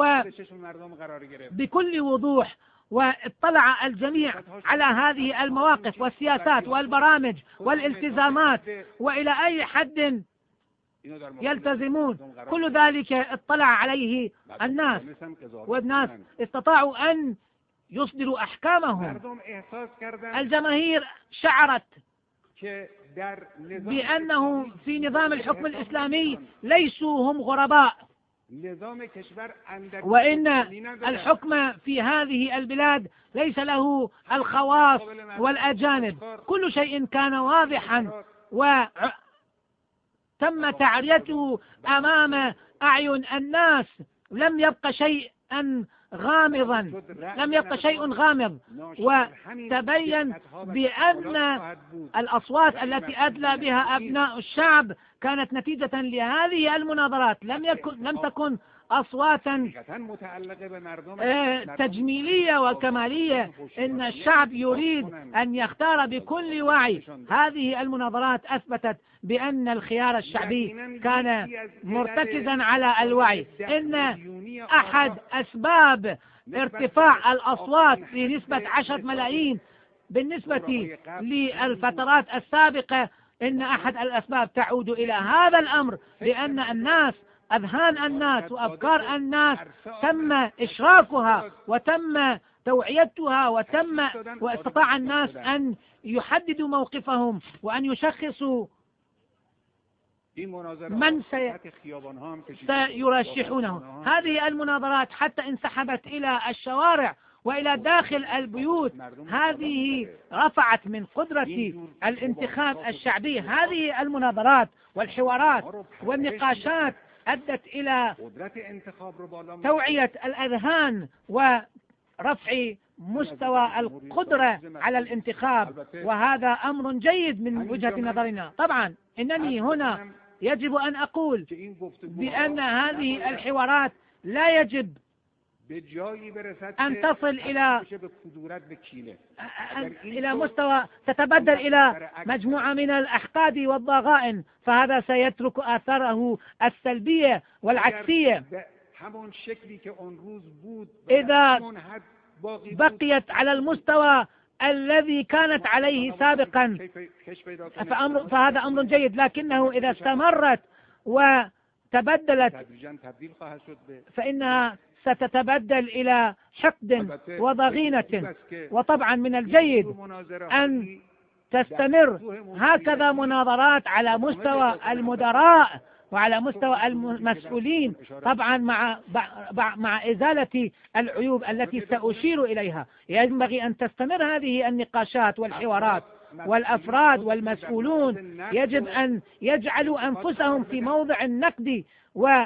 Speaker 2: وبكل وضوح، واطلع الجميع على هذه المواقف والسياسات والبرامج والالتزامات وإلى أي حد يلتزمون. كل ذلك اطلع عليه الناس، والناس استطاعوا أن يصدروا أحكامهم. الجماهير شعرت بأنه في نظام الحكم الإسلامي ليسوا هم غرباء، وإن الحكم في هذه البلاد ليس له الخواص والأجانب. كل شيء كان واضحا وتم تعريته أمام أعين الناس. لم يبقى شيء غامضا، لم يبقى شيء غامض، وتبين بأن الأصوات التي أدلى بها أبناء الشعب كانت نتيجة لهذه المناظرات. لم يكن لم تكن أصواتا تجميلية وكمالية. إن الشعب يريد أن يختار بكل وعي. هذه المناظرات أثبتت بأن الخيار الشعبي كان مرتكزا على الوعي. إن أحد أسباب ارتفاع الأصوات بنسبة عشرة ملايين بالنسبة للفترات السابقة، إن أحد الأسباب تعود إلى هذا الأمر، بأن الناس أذهان الناس وأفكار الناس تم إشراكها وتم توعيتها وتم واستطاع الناس أن يحددوا موقفهم وأن يشخصوا من سيرشحونه. هذه المناظرات حتى انسحبت إلى الشوارع وإلى داخل البيوت. هذه رفعت من قدرة الانتخاب الشعبي. هذه المناظرات والحوارات والنقاشات أدت إلى توعية الأذهان ورفع مستوى القدرة على الانتخاب، وهذا أمر جيد من وجهة نظرنا. طبعا إنني هنا يجب أن أقول بأن هذه الحوارات لا يجب أن تصل إلى إلى مستوى تتبدل إلى مجموعة من الأحقاد والضغائن، فهذا سيترك آثاره السلبية والعكسية. إذا بقيت على المستوى الذي كانت عليه سابقا فأمر فهذا أمر جيد، لكنه إذا استمرت وتبدلت فإنها ستتبدل إلى حقد وضغينة. وطبعا من الجيد أن تستمر هكذا مناظرات على مستوى المدراء وعلى مستوى المسؤولين، طبعا مع مع إزالة العيوب التي سأشير إليها. ينبغي أن تستمر هذه النقاشات والحوارات، والأفراد والمسؤولون يجب أن يجعلوا أنفسهم في موضع النقد و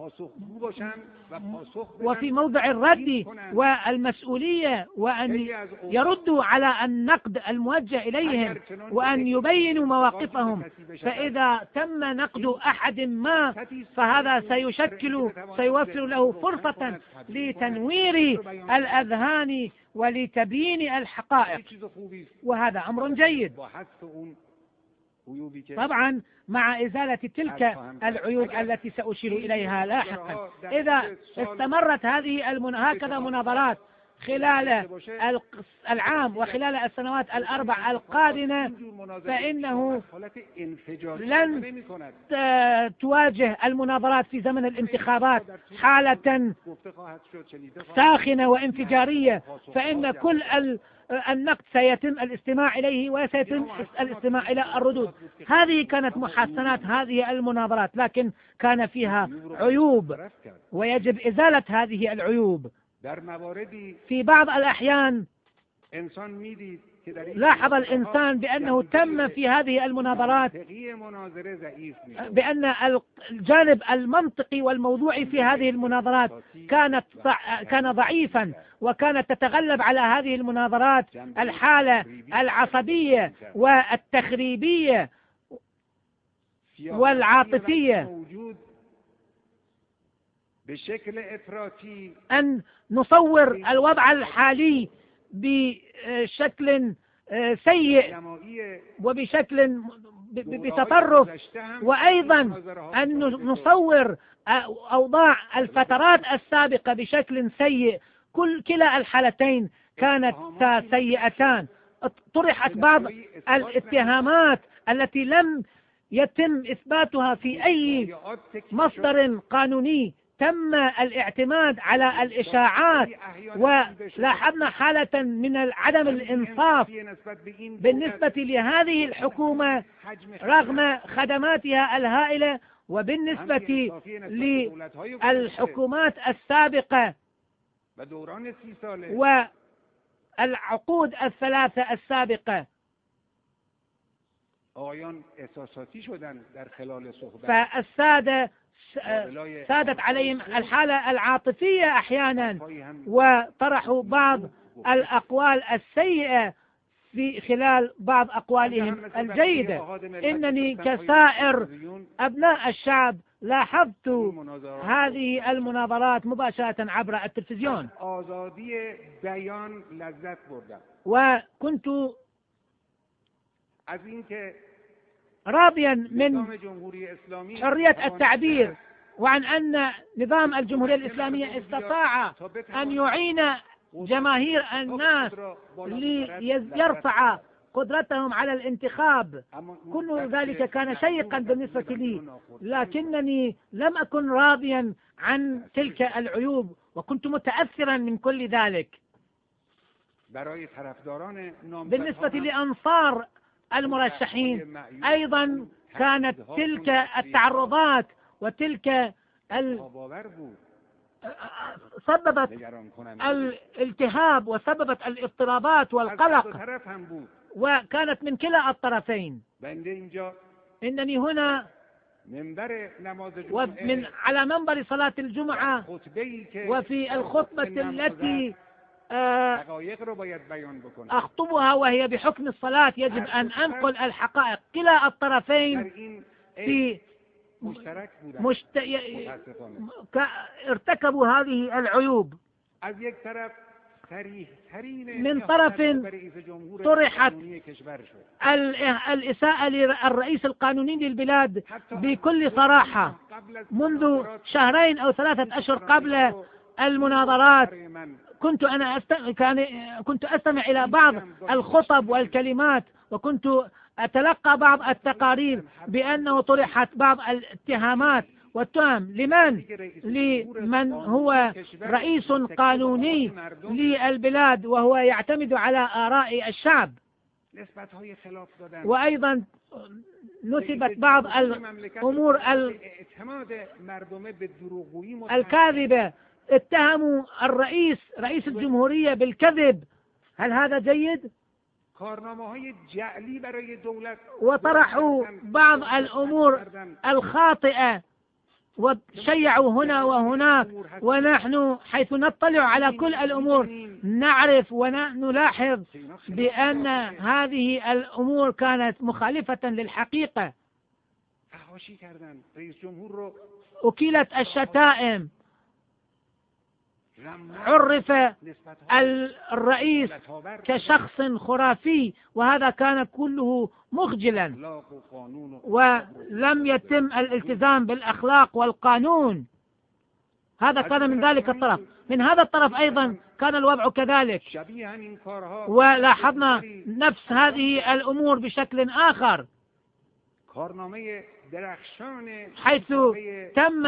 Speaker 2: وفي موضع الرد والمسؤولية، وأن يردوا على النقد الموجه إليهم وأن يبينوا مواقفهم. فإذا تم نقد أحد ما فهذا سيشكل سيوفر له فرصة لتنوير الأذهان ولتبيين الحقائق، وهذا أمر جيد طبعا مع إزالة تلك العيوب التي سأشير إليها لاحقا. إذا استمرت هذه المن... هكذا مناظرات خلال العام وخلال السنوات الأربع القادمة، فإنه لن تواجه المناظرات في زمن الانتخابات حالة ساخنة وانفجارية، فإن كل النقد سيتم الاستماع إليه وسيتم الاستماع إلى الردود. هذه كانت محسنات هذه المناظرات، لكن كان فيها عيوب ويجب إزالة هذه العيوب. في بعض الأحيان لاحظ الإنسان بأنه تم في هذه المناظرات بأن الجانب المنطقي والموضوعي في هذه المناظرات كانت كان ضعيفا، وكانت تتغلب على هذه المناظرات الحالة العصبية والتخريبية والعاطفية،
Speaker 1: بشكل إفراطي
Speaker 2: أن نصور الوضع الحالي بشكل سيء وبشكل بتطرف، وأيضا أن نصور أوضاع الفترات السابقة بشكل سيء. كل كلا الحالتين كانت سيئتان. طرحت بعض الاتهامات التي لم يتم إثباتها في أي مصدر قانوني، تم الاعتماد على الإشاعات، ولاحظنا حالة من عدم الإنصاف بالنسبة لهذه الحكومة رغم خدماتها الهائلة، وبالنسبة للحكومات السابقة والعقود الثلاثة السابقة. فالسادة سادت عليهم الحالة العاطفية أحيانا، وطرحوا بعض الأقوال السيئة في خلال بعض أقوالهم الجيدة. إنني كسائر أبناء الشعب لاحظت هذه المناظرات مباشرة عبر التلفزيون، وكنت راضيا من حرية التعبير، وعن أن نظام الجمهورية الإسلامية استطاع أن يعين جماهير الناس ليرفع قدرتهم على الانتخاب. كل ذلك كان شيقا بالنسبة لي، لكنني لم أكن راضيا عن تلك العيوب، وكنت متأثرا من كل ذلك. بالنسبة لأنصار المرشحين أيضا كانت تلك التعرضات وتلك ال... سببت الالتهاب وسببت الاضطرابات والقلق، وكانت من كلا الطرفين. إنني هنا ومن على منبر صلاة الجمعة وفي الخطبة التي أخطبها وهي بحكم الصلاة يجب أن أنقل الحقائق. كلا الطرفين في مشت... ارتكبوا هذه العيوب. من طرف طرحت الإساءة للرئيس القانوني للبلاد بكل صراحة منذ شهرين أو ثلاثة أشهر قبل المناظرات. كنت أنا أست... كان... كنت أستمع إلى بعض الخطب والكلمات، وكنت أتلقى بعض التقارير بأنه طرحت بعض الاتهامات والتهم. لمن؟ لمن هو رئيس قانوني للبلاد وهو يعتمد على آراء الشعب. وأيضا نسبت بعض الأمور الكاذبة. اتهموا الرئيس رئيس الجمهورية بالكذب. هل هذا جيد؟ وطرحوا بعض الأمور الخاطئة وشيعوا هنا وهناك، ونحن حيث نطلع على كل الأمور نعرف ونلاحظ بأن هذه الأمور كانت مخالفة للحقيقة. أكلت الشتائم، عرف الرئيس كشخص خرافي، وهذا كان كله مخجلا، ولم يتم الالتزام بالأخلاق والقانون. هذا كان من ذلك الطرف. من هذا الطرف أيضا كان الوضع كذلك، ولاحظنا نفس هذه الأمور بشكل آخر، حيث تم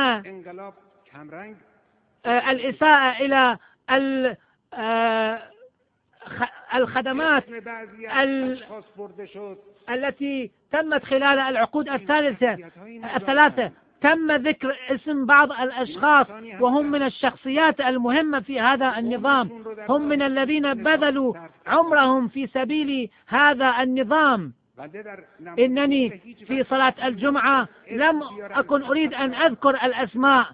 Speaker 2: الإساءة إلى الخدمات التي تمت خلال العقود الثالثة الثلاثة. تم ذكر اسم بعض الأشخاص وهم من الشخصيات المهمة في هذا النظام، هم من الذين بذلوا عمرهم في سبيل هذا النظام. إنني في صلاة الجمعة لم أكن أريد أن أذكر الأسماء،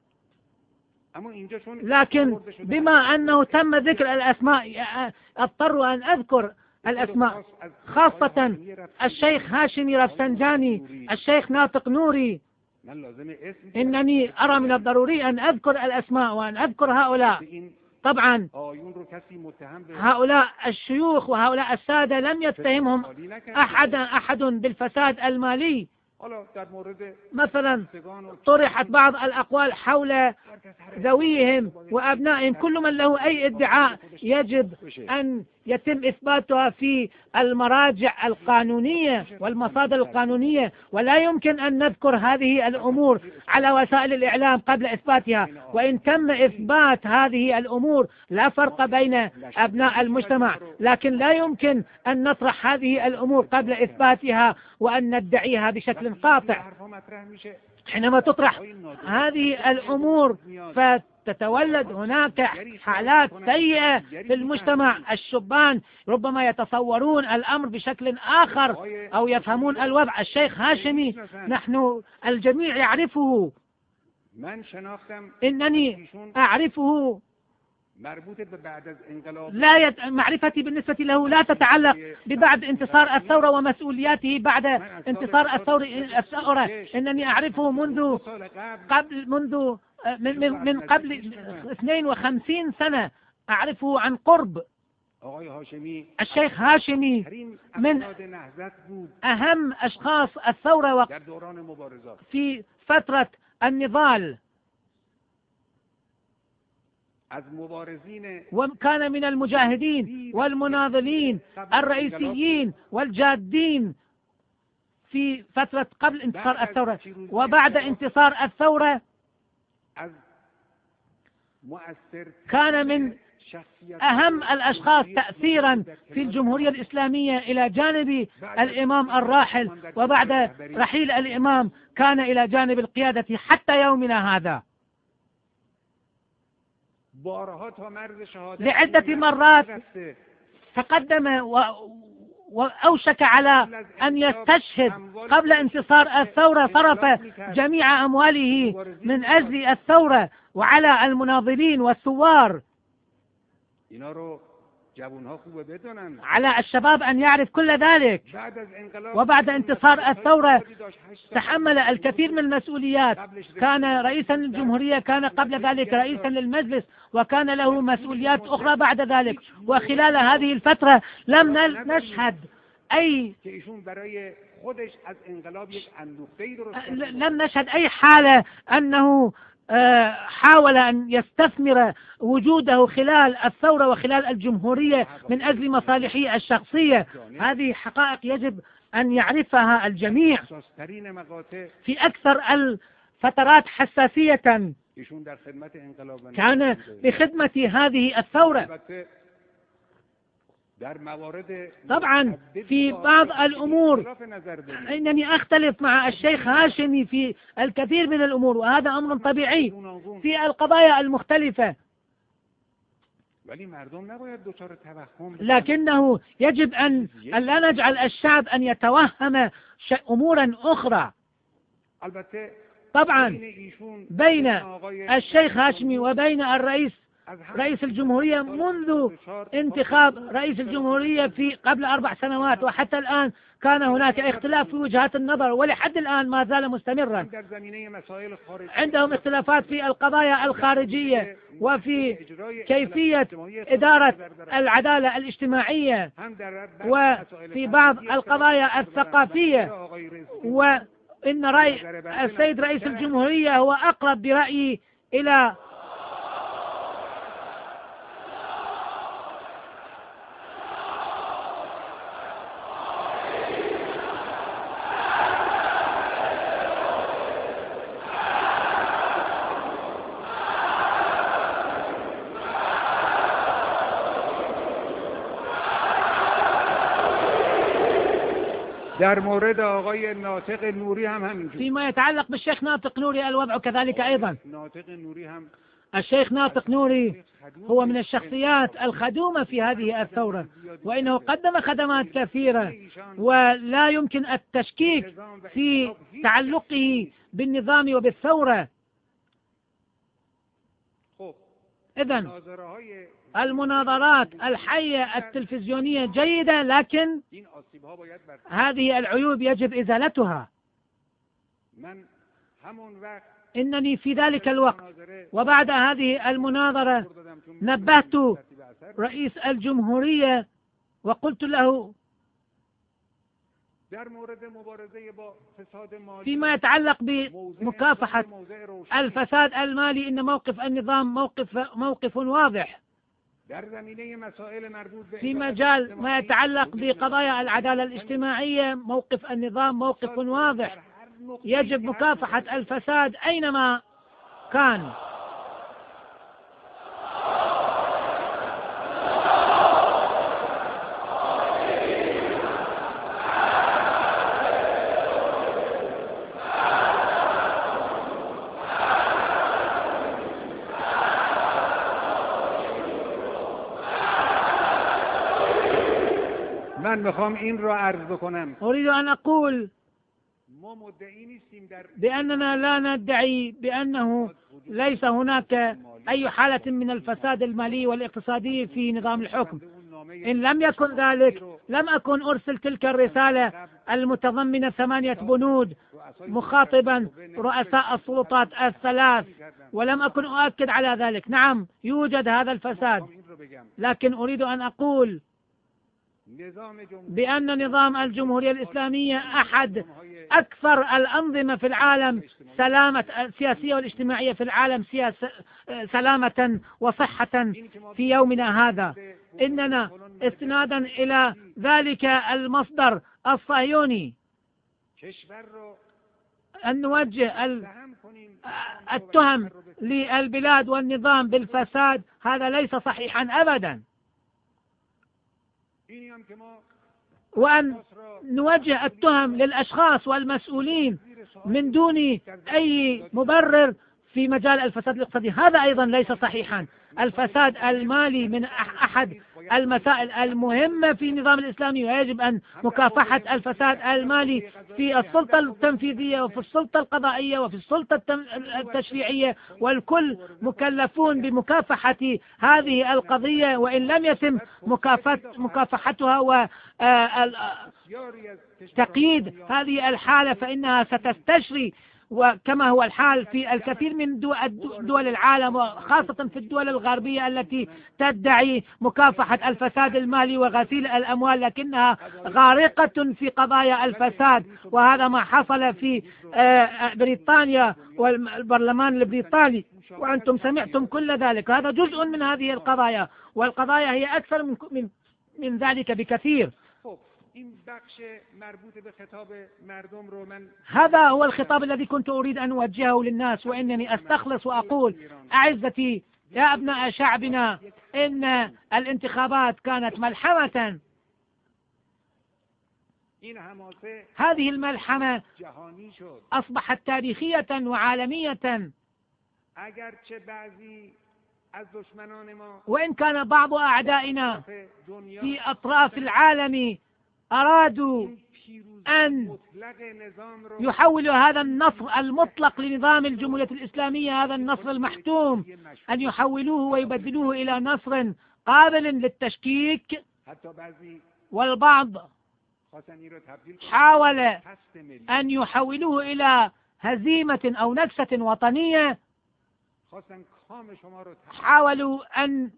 Speaker 2: لكن بما أنه تم ذكر الأسماء اضطر أن أذكر الأسماء، خاصة الشيخ هاشمي رفسنجاني، الشيخ ناطق نوري. إنني أرى من الضروري أن أذكر الأسماء وأن أذكر هؤلاء. طبعا هؤلاء الشيوخ وهؤلاء السادة لم يتهمهم أحد أحد بالفساد المالي. مثلا طرحت بعض الأقوال حول ذويهم وأبنائهم، كل من له أي ادعاء يجب أن يتم إثباتها في المراجع القانونية والمصادر القانونية، ولا يمكن أن نذكر هذه الأمور على وسائل الإعلام قبل إثباتها. وإن تم إثبات هذه الأمور لا فرق بين أبناء المجتمع، لكن لا يمكن أن نطرح هذه الأمور قبل إثباتها وأن ندعيها بشكل قاطع. حينما تطرح هذه الأمور فتتولد هناك حالات سيئة في المجتمع. الشبان ربما يتصورون الأمر بشكل آخر أو يفهمون الوضع. الشيخ هاشمي نحن الجميع يعرفه، إنني أعرفه، لا يت... معرفتي بالنسبة له لا تتعلق ببعد انتصار الثورة ومسؤولياته بعد انتصار الثورة. الثورة إنني أعرفه منذ قبل منذ من, من, من قبل اثنين وخمسين سنة، أعرفه عن قرب. الشيخ هاشمي من أهم أشخاص الثورة في فترة النضال، وكان من المجاهدين والمناضلين الرئيسيين والجادين في فترة قبل انتصار الثورة. وبعد انتصار الثورة كان من أهم الأشخاص تأثيرا في الجمهورية الإسلامية إلى جانب الإمام الراحل، وبعد رحيل الإمام كان إلى جانب القيادة حتى يومنا هذا. لعدة مرات تقدم و... وأوشك على أن يستشهد قبل انتصار الثورة، صرف جميع أمواله من أجل الثورة وعلى المناضلين والثوار. على الشباب أن يعرف كل ذلك. وبعد انتصار الثورة تحمل الكثير من المسؤوليات، كان رئيسا للجمهورية، كان قبل ذلك رئيسا للمجلس، وكان له مسؤوليات أخرى بعد ذلك. وخلال هذه الفترة لم نشهد أي لم نشهد أي حالة أنه حاول أن يستثمر وجوده خلال الثورة وخلال الجمهورية من أجل مصالحه الشخصية. هذه حقائق يجب أن يعرفها الجميع. في أكثر الفترات حساسية كان بخدمة هذه الثورة. طبعا في بعض الأمور إنني أختلف مع الشيخ هاشمي في الكثير من الأمور، وهذا أمر طبيعي في القضايا المختلفة، لكنه يجب أن لا نجعل الشعب أن يتوهم أمورا أخرى. طبعا بين الشيخ هاشمي وبين الرئيس رئيس الجمهورية منذ انتخاب رئيس الجمهورية في قبل أربع سنوات وحتى الآن كان هناك اختلاف في وجهات النظر، ولحد الآن ما زال مستمرا. عندهم اختلافات في القضايا الخارجية وفي كيفية إدارة العدالة الاجتماعية وفي بعض القضايا الثقافية، وإن رأي السيد رئيس الجمهورية هو أقرب برأيي إلى
Speaker 1: در مورد آقای ناطق نوری هم همینجور.
Speaker 2: فيما يتعلق بالشيخ ناطق نوري الوضع كذلك أيضا.
Speaker 1: ناطق نوری هم
Speaker 2: الشيخ ناطق نوري هو من الشخصيات الخدومة في هذه الثورة، وإنه قدم خدمات كثيرة ولا يمكن التشكيك في تعلقه بالنظام وبالثورة. إذن المناظرات الحية التلفزيونية جيدة، لكن هذه العيوب يجب إزالتها. إنني في ذلك الوقت وبعد هذه المناظرة نبهت رئيس الجمهورية وقلت له فيما يتعلق بمكافحة الفساد المالي إن موقف النظام موقف موقف واضح. في مجال ما يتعلق بقضايا العدالة الاجتماعية موقف النظام موقف واضح، يجب مكافحة الفساد أينما كان.
Speaker 1: من میخوام این را عرض بکنم.
Speaker 2: أريد أن أقول بأننا لا ندعي بأنه ليس هناك أي حالة من الفساد المالي والاقتصادي في نظام الحكم. إن لم يكن ذلك لم أكن أرسل تلك الرسالة المتضمنة ثمانية بنود مخاطبا رؤساء السلطات الثلاث، ولم أكن أؤكد على ذلك. نعم يوجد هذا الفساد، لكن أريد أن أقول بأن نظام الجمهورية الإسلامية أحد أكثر الأنظمة في العالم سلامة السياسية والاجتماعية في العالم سلامة وصحة في يومنا هذا. إننا استنادا إلى ذلك المصدر الصهيوني أن نوجه التهم للبلاد والنظام بالفساد، هذا ليس صحيحا أبدا. وأن نوجه التهم للأشخاص والمسؤولين من دون أي مبرر في مجال الفساد الاقتصادي، هذا أيضا ليس صحيحا. الفساد المالي من أحد المسائل المهمة في النظام الإسلامي، ويجب أن مكافحة الفساد المالي في السلطة التنفيذية وفي السلطة القضائية وفي السلطة التشريعية، والكل مكلفون بمكافحة هذه القضية، وإن لم يتم مكافحتها وتقييد هذه الحالة فإنها ستستشري، وكما هو الحال في الكثير من دول العالم وخاصة في الدول الغربية التي تدعي مكافحة الفساد المالي وغسيل الأموال لكنها غارقة في قضايا الفساد. وهذا ما حصل في بريطانيا والبرلمان البريطاني، وأنتم سمعتم كل ذلك. هذا جزء من هذه القضايا، والقضايا هي أكثر من من, من ذلك بكثير. هذا هو الخطاب الذي كنت أريد أن أوجهه للناس، وإنني أستخلص وأقول: أعزتي يا أبناء شعبنا، إن الانتخابات كانت ملحمة. هذه الملحمة أصبحت تاريخية وعالمية، وإن كان بعض أعدائنا في أطراف العالم أرادوا أن يحولوا هذا النصر المطلق لنظام الجمهورية الإسلامية، هذا النصر المحتوم، أن يحولوه ويبدلوه إلى نصر قابل للتشكيك، والبعض حاول أن يحولوه إلى هزيمة أو نكسة وطنية. حاولوا أن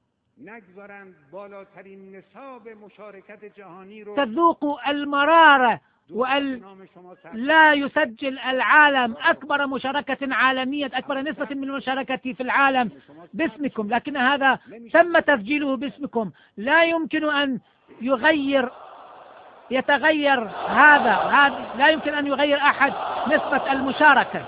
Speaker 2: تذوقوا المرارة وأن لا يسجل العالم أكبر مشاركة عالمية، أكبر نسبة من المشاركة في العالم باسمكم، لكن هذا تم تسجيله باسمكم. لا يمكن أن يغير يتغير هذا هذا لا يمكن أن يغير أحد نسبة المشاركة.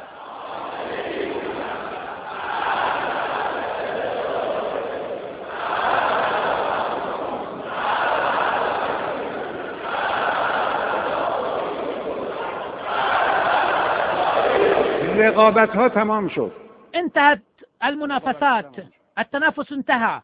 Speaker 1: رقابت ها تمام شد،
Speaker 2: انتهت المنافسات، التنافس انتهى.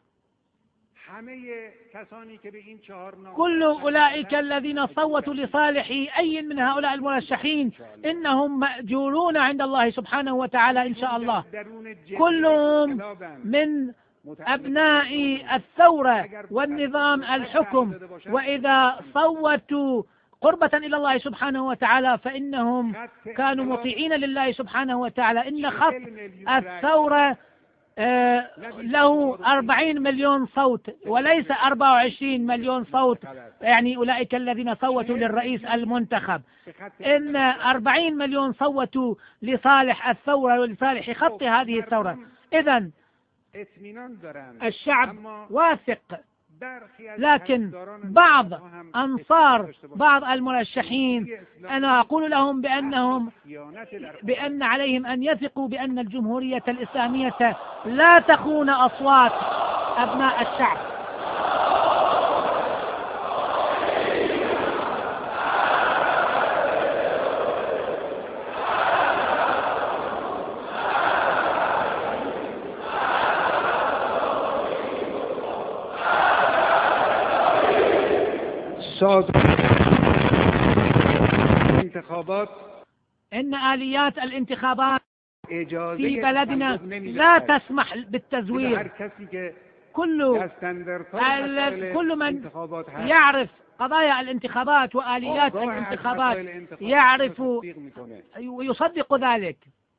Speaker 2: كل أولئك الذين صوتوا لصالح أي من هؤلاء المرشحين إنهم مأجورون عند الله سبحانه وتعالى إن شاء الله، كلهم من أبناء الثورة والنظام الحكم، وإذا صوتوا قربة إلى الله سبحانه وتعالى فإنهم كانوا مطيعين لله سبحانه وتعالى. إن خط الثورة آه له أربعين مليون صوت وليس أربعة وعشرين مليون صوت، يعني أولئك الذين صوتوا للرئيس المنتخب. إن أربعين مليون صوتوا لصالح الثورة ولصالح خط هذه الثورة. إذن الشعب واثق، لكن بعض أنصار بعض المرشحين أنا أقول لهم بأنهم بأن عليهم أن يثقوا بأن الجمهورية الإسلامية لا تخون أصوات أبناء الشعب.
Speaker 1: انتخابات
Speaker 2: إن آليات الانتخابات في بلدنا لا تسمح بالتزوير. كل كل من يعرف قضايا الانتخابات وآليات الانتخابات يعرف ويصدق ذلك.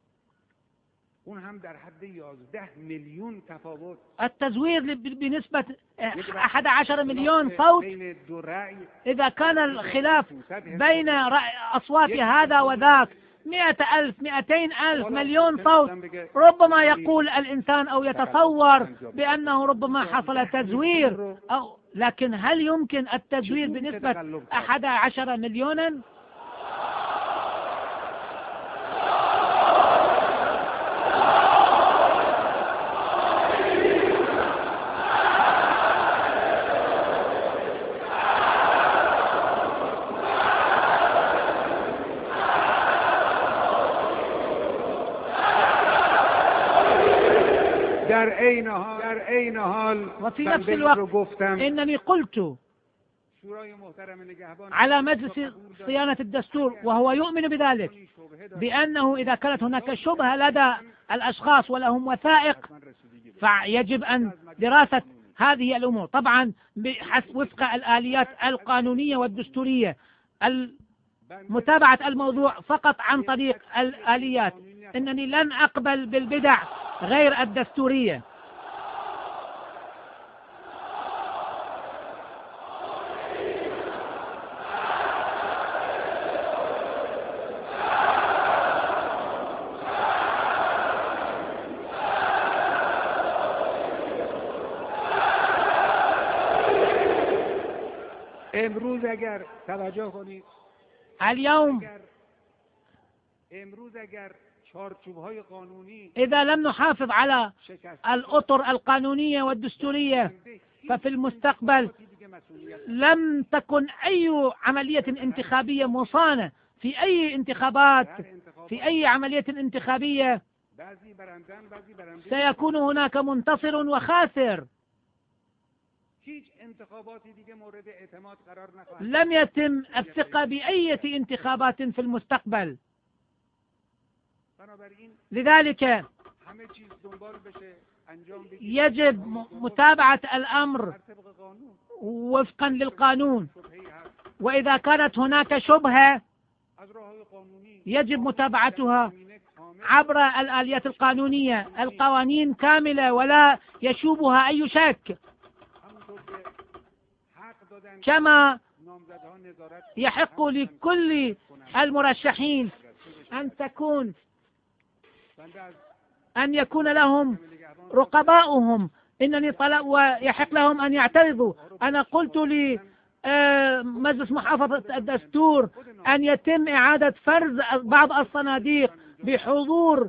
Speaker 2: التزوير بنسبة أحد عشر مليون صوت، إذا كان الخلاف بين أصوات هذا وذاك مئة ألف مئتين ألف مليون صوت، ربما يقول الإنسان أو يتصور بأنه ربما حصل تزوير، أو لكن هل يمكن التزوير بنسبة أحد عشر مليونا؟
Speaker 1: در عین حال در عین حال
Speaker 2: وفي نفس الوقت إنني قلت على مجلس صيانة الدستور وهو يؤمن بذلك، بأنه إذا كانت هناك شبهة لدى الأشخاص ولهم وثائق فيجب أن دراسة هذه الأمور، طبعا بحسب وفق الآليات القانونية والدستورية، متابعة الموضوع فقط عن طريق الآليات. إنني لن أقبل بالبدع غير الدستورية.
Speaker 1: امروز اگر توجه کنید،
Speaker 2: اليوم
Speaker 1: امروز اگر
Speaker 2: إذا لم نحافظ على الأطر القانونية والدستورية ففي المستقبل لم تكن أي عملية انتخابية مصانة في أي انتخابات في أي عملية انتخابية سيكون هناك منتصر وخاسر. لم يتم الثقة بأي انتخابات في المستقبل. لذلك يجب متابعة الأمر وفقا للقانون، وإذا كانت هناك شبهة يجب متابعتها عبر الآليات القانونية. القوانين كاملة ولا يشوبها أي شك، كما يحق لكل المرشحين أن تكون أن يكون لهم رقباؤهم. إنني طلب ويحق لهم أن يعترضوا. أنا قلت لمجلس محافظة الدستور أن يتم إعادة فرز بعض الصناديق بحضور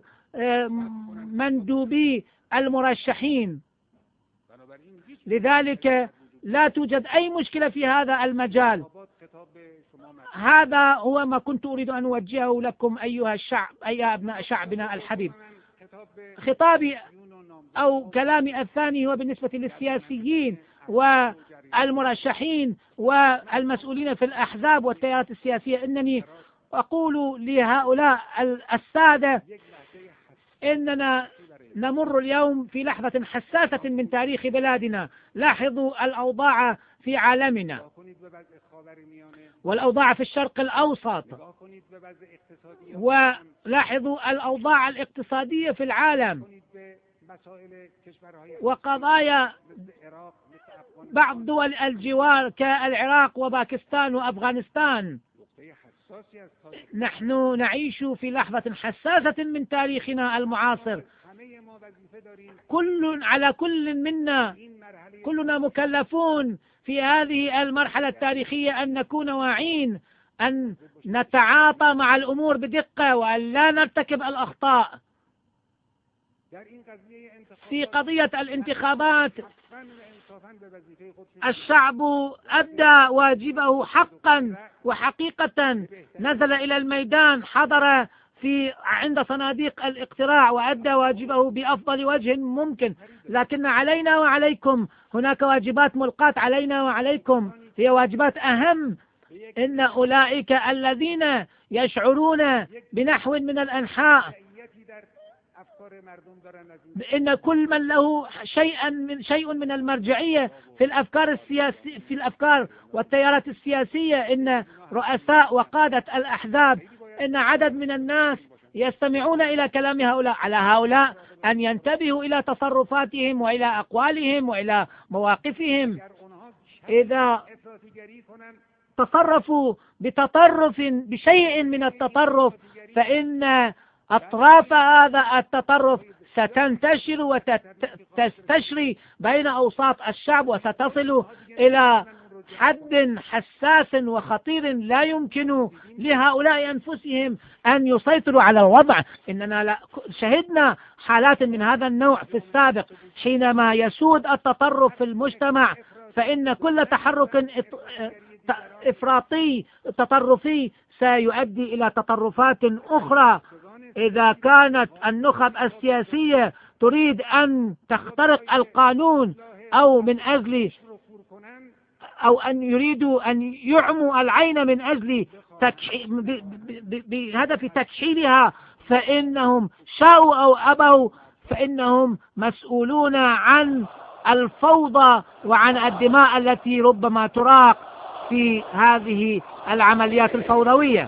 Speaker 2: مندوبي المرشحين. لذلك لا توجد أي مشكلة في هذا المجال. هذا هو ما كنت أريد أن أوجهه لكم أيها الشعب، أيها أبناء شعبنا الحبيب. خطابي أو كلامي الثاني هو بالنسبة للسياسيين والمرشحين والمسؤولين في الأحزاب والتيارات السياسية. إنني أقول لهؤلاء السادة إننا نمر اليوم في لحظة حساسة من تاريخ بلادنا. لاحظوا الأوضاع في عالمنا والأوضاع في الشرق الأوسط، ولاحظوا الأوضاع الاقتصادية في العالم وقضايا بعض دول الجوار كالعراق وباكستان وأفغانستان. نحن نعيش في لحظة حساسة من تاريخنا المعاصر. كل على كل منا كلنا مكلفون في هذه المرحلة التاريخية أن نكون واعين، أن نتعاطى مع الأمور بدقة وأن لا نرتكب الأخطاء. في قضية الانتخابات الشعب أدى واجبه حقا وحقيقة، نزل إلى الميدان، حضر في عند صناديق الاقتراع وأدى واجبه بأفضل وجه ممكن. لكن علينا وعليكم هناك واجبات ملقاة علينا وعليكم، هي واجبات أهم. إن أولئك الذين يشعرون بنحو من الأنحاء بأن كل من له شيئا من شيء من المرجعية في الأفكار السياسية في الأفكار والتيارات السياسية، إن رؤساء وقادة الأحزاب، إن عدد من الناس يستمعون إلى كلام هؤلاء. على هؤلاء أن ينتبهوا إلى تصرفاتهم وإلى أقوالهم وإلى مواقفهم. إذا تصرفوا بتطرف بشيء من التطرف فإن أطراف هذا التطرف ستنتشر وتستشري بين أوساط الشعب وستصل إلى حد حساس وخطير لا يمكن لهؤلاء أنفسهم أن يسيطروا على الوضع. إننا شهدنا حالات من هذا النوع في السابق. حينما يسود التطرف في المجتمع فإن كل تحرك إفراطي تطرفي سيؤدي إلى تطرفات أخرى. إذا كانت النخب السياسية تريد أن تخترق القانون أو من أجل أو أن يريدوا أن يعموا العين من أجل تكحي... بهدف تكحيلها، فإنهم شاءوا أو أبوا فإنهم مسؤولون عن الفوضى وعن الدماء التي ربما تراق في هذه العمليات الفوضوية.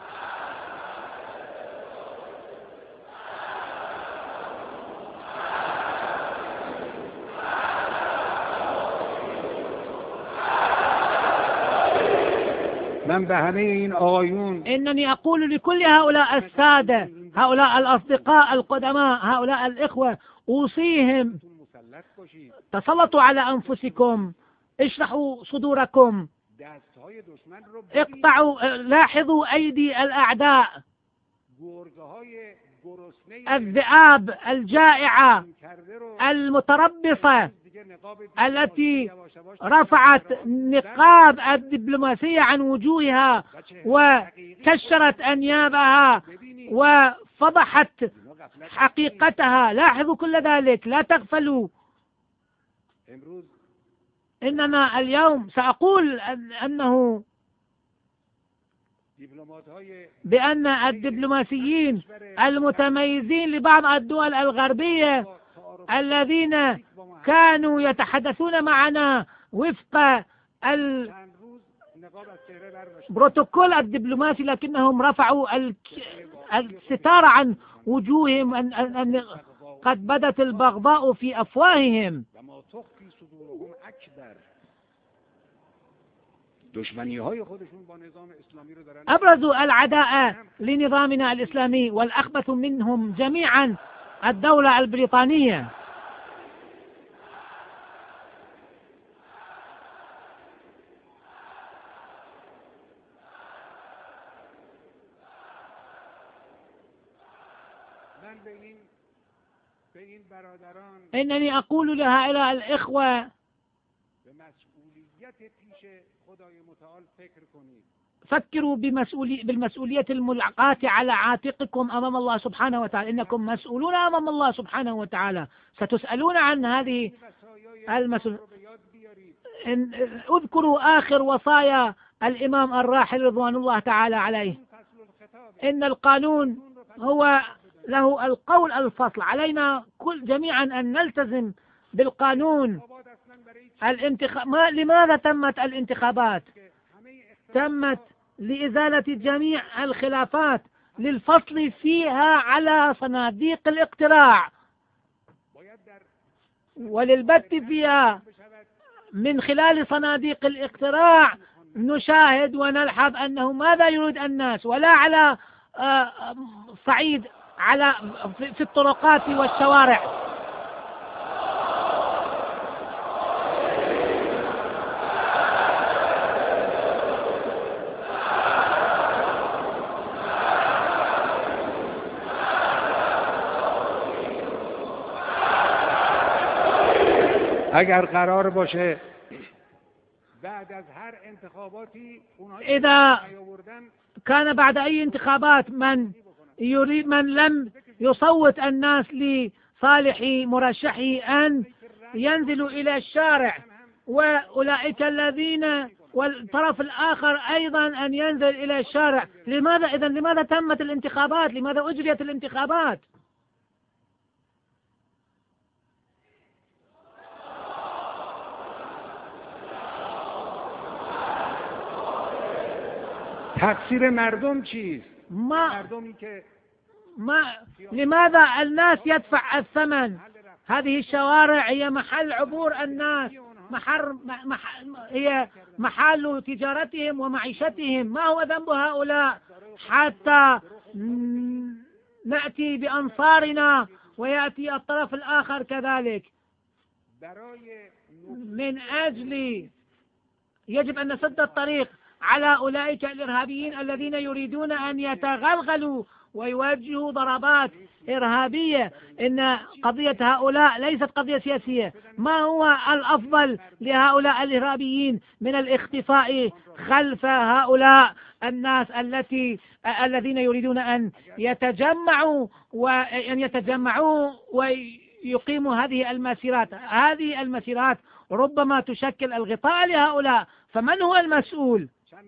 Speaker 1: من بهمين آيون
Speaker 2: إنني أقول لكل هؤلاء السادة، هؤلاء الأصدقاء القدماء، هؤلاء الإخوة، أوصيهم تسلطوا على أنفسكم، اشرحوا صدوركم، اقطعوا، لاحظوا أيدي الأعداء، الذئاب الجائعة المتربصة التي رفعت نقاب الدبلوماسية عن وجوهها وكشرت أنيابها وفضحت حقيقتها. لاحظوا كل ذلك، لا تغفلوا. إننا اليوم سأقول أنه بأن الدبلوماسيين المتميزين لبعض الدول الغربية الذين كانوا يتحدثون معنا وفق البروتوكول الدبلوماسي لكنهم رفعوا الستار عن وجوههم، أن أن قد بدت البغضاء في أفواههم. أبرزوا العداء لنظامنا الإسلامي، والأخبث منهم جميعا الدولة البريطانية. إنني أقول لهؤلاء الإخوة فكروا بمسؤولي بالمسؤولية الملقاة على عاتقكم أمام الله سبحانه وتعالى. إنكم مسؤولون أمام الله سبحانه وتعالى، ستسألون عن هذه المسؤولية. اذكروا آخر وصايا الإمام الراحل رضوان الله تعالى عليه: إن القانون هو له القول الفصل. علينا كل جميعا أن نلتزم بالقانون. الانتخاب ما... لماذا تمت الانتخابات؟ تمت لإزالة جميع الخلافات، للفصل فيها على صناديق الاقتراع وللبت فيها. من خلال صناديق الاقتراع نشاهد ونلحظ أنه ماذا يريد الناس، ولا على صعيد على في الطرقات والشوارع.
Speaker 1: اگر قرار باشه بعد از هر انتخاباتی
Speaker 2: إذا كان بعد أي انتخابات من يريد من لم يصوت الناس لصالح مرشحه أن ينزلوا إلى الشارع، وأولئك الذين والطرف الآخر أيضا أن ينزل إلى الشارع. لماذا إذن لماذا تمت الانتخابات؟ لماذا أجريت الانتخابات؟
Speaker 1: تقصیر مردم چیست؟
Speaker 2: ما ما لماذا الناس يدفع الثمن؟ هذه الشوارع هي محل عبور الناس، محل محل هي محل تجارتهم ومعيشتهم. ما هو ذنب هؤلاء حتى نأتي بأنصارنا ويأتي الطرف الآخر كذلك؟ من أجل يجب أن نسد الطريق على أولئك الإرهابيين الذين يريدون أن يتغلغلوا ويوجهوا ضربات إرهابية. إن قضية هؤلاء ليست قضية سياسية. ما هو الأفضل لهؤلاء الإرهابيين من الاختفاء خلف هؤلاء الناس التي الذين يريدون أن يتجمعوا وأن يتجمعوا ويقيموا هذه المسيرات. هذه المسيرات ربما تشكل الغطاء لهؤلاء. فمن هو المسؤول؟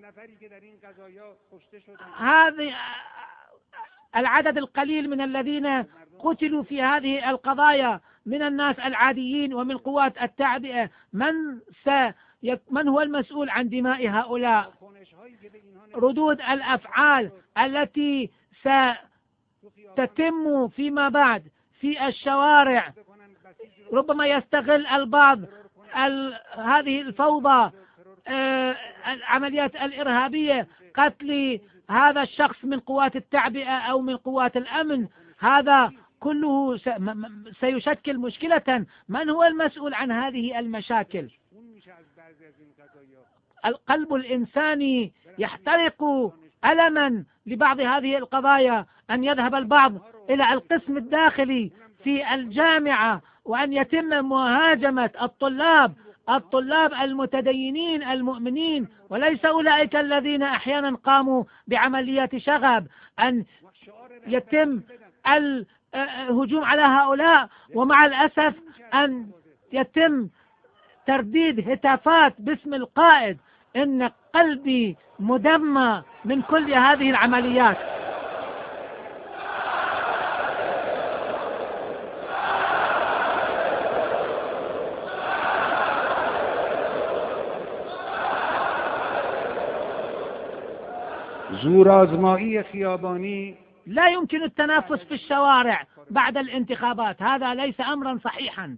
Speaker 2: هذه العدد القليل من الذين قتلوا في هذه القضايا من الناس العاديين ومن قوات التعبئة، من سي من هو المسؤول عن دماء هؤلاء؟ ردود الأفعال التي ستتم فيما بعد في الشوارع. ربما يستغل البعض هذه الفوضى، العمليات الإرهابية، قتل هذا الشخص من قوات التعبئة أو من قوات الأمن. هذا كله سيشكل مشكلة. من هو المسؤول عن هذه المشاكل؟ القلب الإنساني يحترق ألما لبعض هذه القضايا أن يذهب البعض إلى القسم الداخلي في الجامعة وأن يتم مهاجمة الطلاب الطلاب المتدينين المؤمنين، وليس أولئك الذين أحيانا قاموا بعمليات شغب، أن يتم الهجوم على هؤلاء، ومع الأسف أن يتم ترديد هتافات باسم القائد. إن قلبي مدمى من كل هذه العمليات.
Speaker 1: زورآزمایی خیابانی
Speaker 2: لا يمكن التنافس في الشوارع بعد الانتخابات، هذا ليس أمرا صحيحا،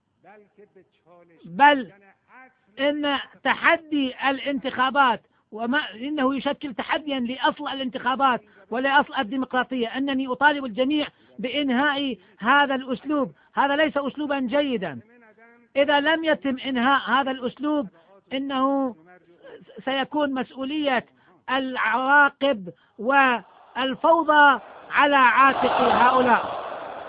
Speaker 2: بل إن تحدي الانتخابات وما إنه يشكل تحديا لأصل الانتخابات ولأصل الديمقراطية. أنني أطالب الجميع بإنهاء هذا الأسلوب، هذا ليس أسلوبا جيدا. إذا لم يتم إنهاء هذا الأسلوب إنه سيكون مسؤولية العواقب والفوضى على عاتق هؤلاء.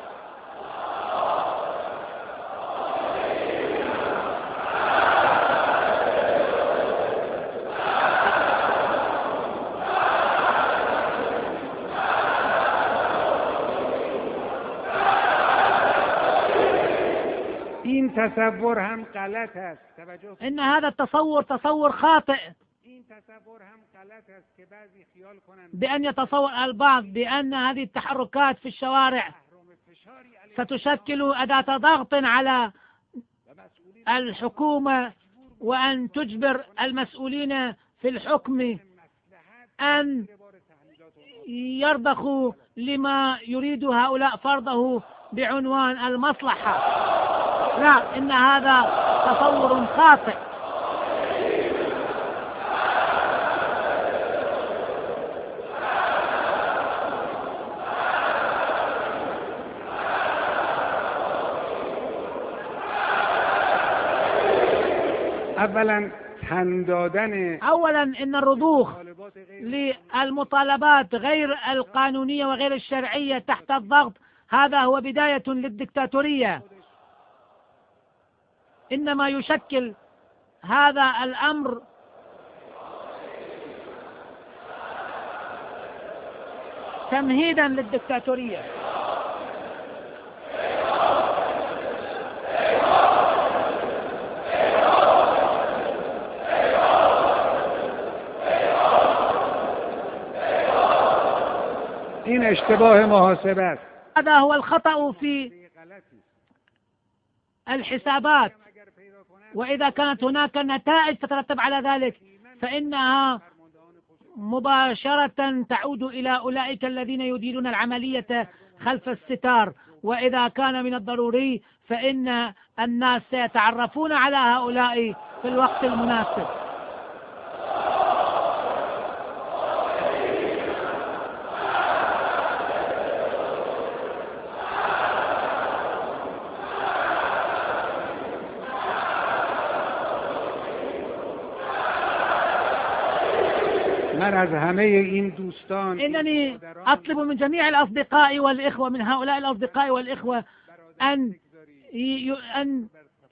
Speaker 1: این تصور هم غلط است. توجه
Speaker 2: إن هذا التصور تصور خاطئ،
Speaker 1: این تصور هم غلط است که بعضی خیال کنند
Speaker 2: بأن يتصور البعض بأن هذه التحركات في الشوارع ستشكل أداة ضغط على الحكومة وأن تجبر المسؤولين في الحكم أن يرضخوا لما يريد هؤلاء فرضه بعنوان المصلحة. لا، إن هذا تصور خاطئ.
Speaker 1: اولا تن دادن
Speaker 2: أولا إن الرضوخ للمطالبات غير القانونية وغير الشرعية تحت الضغط هذا هو بداية للدكتاتورية. إنما يشكل هذا الأمر تمهيدا للدكتاتورية.
Speaker 1: این اشتباه محاسبه است.
Speaker 2: هذا هو الخطأ في الحسابات، وإذا كانت هناك نتائج تترتب على ذلك فإنها مباشرة تعود إلى أولئك الذين يديرون العملية خلف الستار، وإذا كان من الضروري فإن الناس سيتعرفون على هؤلاء في الوقت المناسب.
Speaker 1: من از همه این دوستان
Speaker 2: إنني أطلب من جميع الأصدقاء والإخوة من هؤلاء الأصدقاء والإخوة أن أن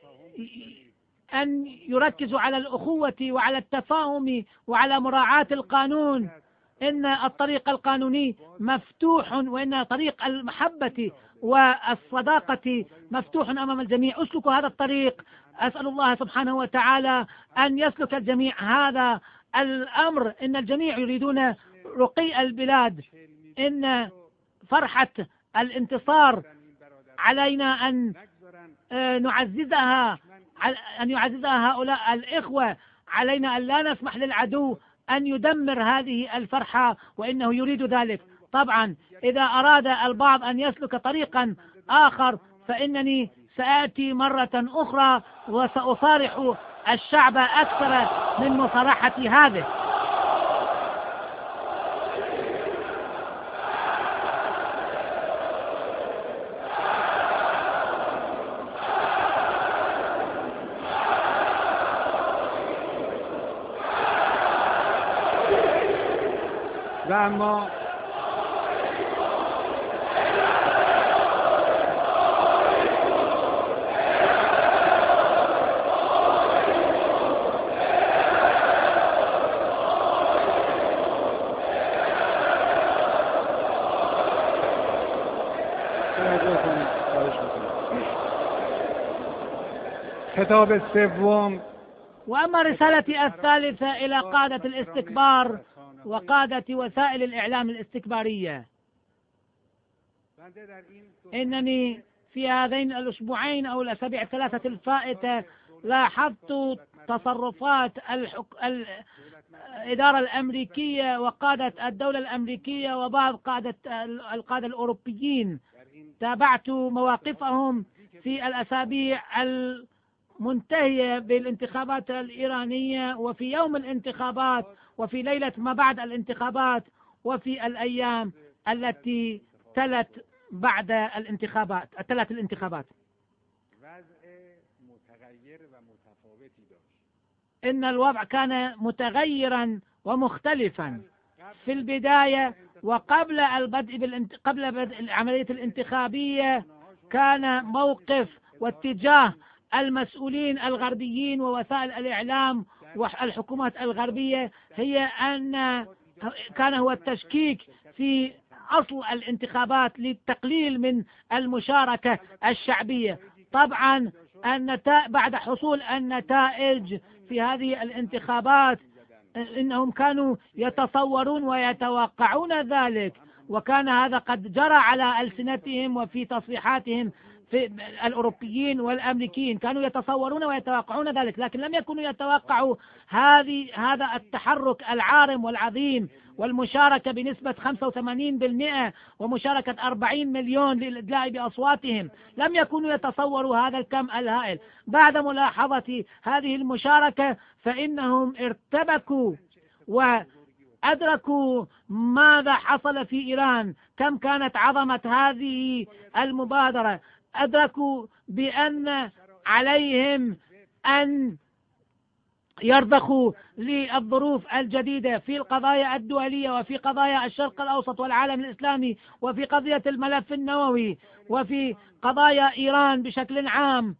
Speaker 2: أن يركزوا على الأخوة وعلى التفاهم وعلى مراعاة القانون. إن الطريق القانوني مفتوح، وإن طريق المحبة والصداقة مفتوح أمام الجميع. اسلكوا هذا الطريق. أسأل الله سبحانه وتعالى أن يسلك الجميع هذا الأمر. إن الجميع يريدون رقي البلاد. إن فرحة الانتصار علينا أن نعززها، أن يعززها هؤلاء الإخوة. علينا أن لا نسمح للعدو أن يدمر هذه الفرحة، وإنه يريد ذلك. طبعا إذا أراد البعض أن يسلك طريقا آخر فإنني سآتي مرة أخرى وسأصارح الشعب أكثر من مصارحة هذه.
Speaker 1: و اما خطاب سوم.
Speaker 2: وأما رسالتي الثالثة إلى قادة الاستكبار وقادة وسائل الإعلام الاستكبارية، إنني في هذين الأسبوعين أو الأسابيع الثلاثة الفائتة لاحظت تصرفات الحك... الإدارة الأمريكية وقادة الدولة الأمريكية وبعض قادة القادة الأوروبيين. تابعت مواقفهم في الأسابيع المنتهية بالانتخابات الإيرانية وفي يوم الانتخابات وفي ليلة ما بعد الانتخابات وفي الأيام التي تلت بعد الانتخابات تلت الانتخابات. إن الوضع كان متغيرا ومختلفا في البداية، وقبل البدء بالانت... قبل بدء العملية الانتخابية كان موقف واتجاه المسؤولين الغربيين ووسائل الإعلام والحكومات الغربية هي أن كان هو التشكيك في أصل الانتخابات للتقليل من المشاركة الشعبية. طبعا النتائج بعد حصول النتائج في هذه الانتخابات إنهم كانوا يتصورون ويتوقعون ذلك، وكان هذا قد جرى على ألسنتهم وفي تصريحاتهم في الأوروبيين والأمريكيين، كانوا يتصورون ويتوقعون ذلك، لكن لم يكونوا يتوقعوا هذه هذا التحرك العارم والعظيم والمشاركة بنسبة خمسة وثمانين بالمئة ومشاركة أربعين مليون للإدلاء بأصواتهم. لم يكونوا يتصوروا هذا الكم الهائل. بعد ملاحظة هذه المشاركة فإنهم ارتبكوا وأدركوا ماذا حصل في إيران، كم كانت عظمة هذه المبادرة. أدركوا بأن عليهم أن يرضخوا للظروف الجديدة في القضايا الدولية وفي قضايا الشرق الأوسط والعالم الإسلامي وفي قضية الملف النووي وفي قضايا إيران بشكل عام.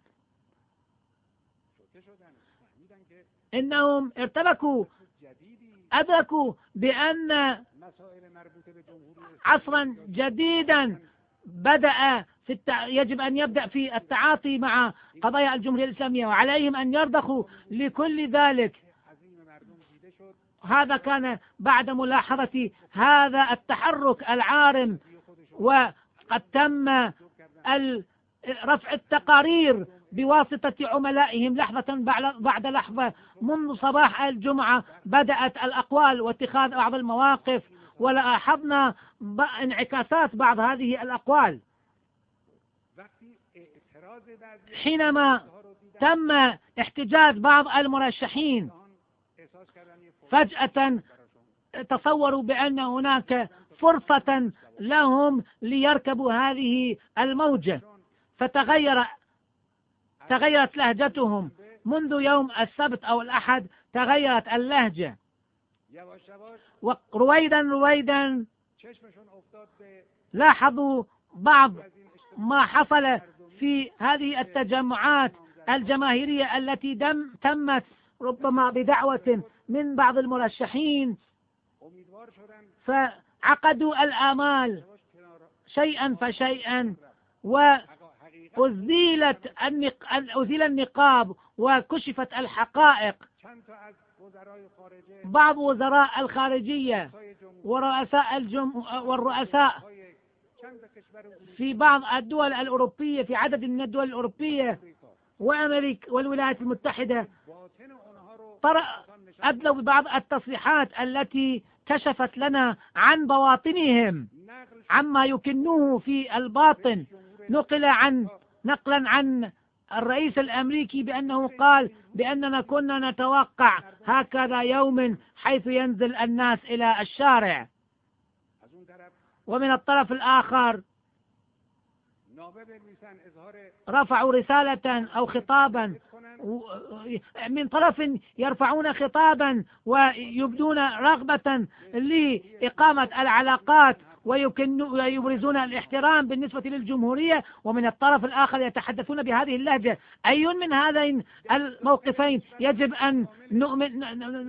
Speaker 2: إنهم ارتبكوا، أدركوا بأن عصرا جديدا بدأ في التع... يجب أن يبدأ في التعاطي مع قضايا الجمهورية الإسلامية، وعليهم أن يرضخوا لكل ذلك. هذا كان بعد ملاحظة هذا التحرك العارم، وقد تم رفع التقارير بواسطة عملائهم لحظة بعد لحظة. منذ صباح الجمعة بدأت الأقوال واتخاذ بعض المواقف، ولاحظنا انعكاسات بعض هذه الأقوال. حينما تم احتجاج بعض المرشحين فجأة تصوروا بأن هناك فرصة لهم ليركبوا هذه الموجة، فتغير تغيرت لهجتهم. منذ يوم السبت أو الأحد تغيرت اللهجة، ورويدا رويدا لاحظوا بعض ما حصل في هذه التجمعات الجماهيرية التي دم تمت ربما بدعوة من بعض المرشحين، فعقدوا الآمال شيئا فشيئا، وأزيلت أزيل النقاب وكشفت الحقائق. بعض وزراء الخارجية ورؤساء الجم... والرؤساء في بعض الدول الأوروبية، في عدد من الدول الأوروبية وأمريكا والولايات المتحدة، أدلوا ببعض التصريحات التي كشفت لنا عن بواطنهم، عما يكنوه في الباطن. نقل عن نقلا عن الرئيس الأمريكي بأنه قال بأننا كنا نتوقع هكذا يوم حيث ينزل الناس إلى الشارع. ومن الطرف الآخر رفعوا رسالة أو خطابا من طرف يرفعون خطابا ويبدون رغبة لإقامة العلاقات ويبرزون الاحترام بالنسبة للجمهورية، ومن الطرف الآخر يتحدثون بهذه اللهجة. أي من هذين الموقفين يجب أن نؤمن,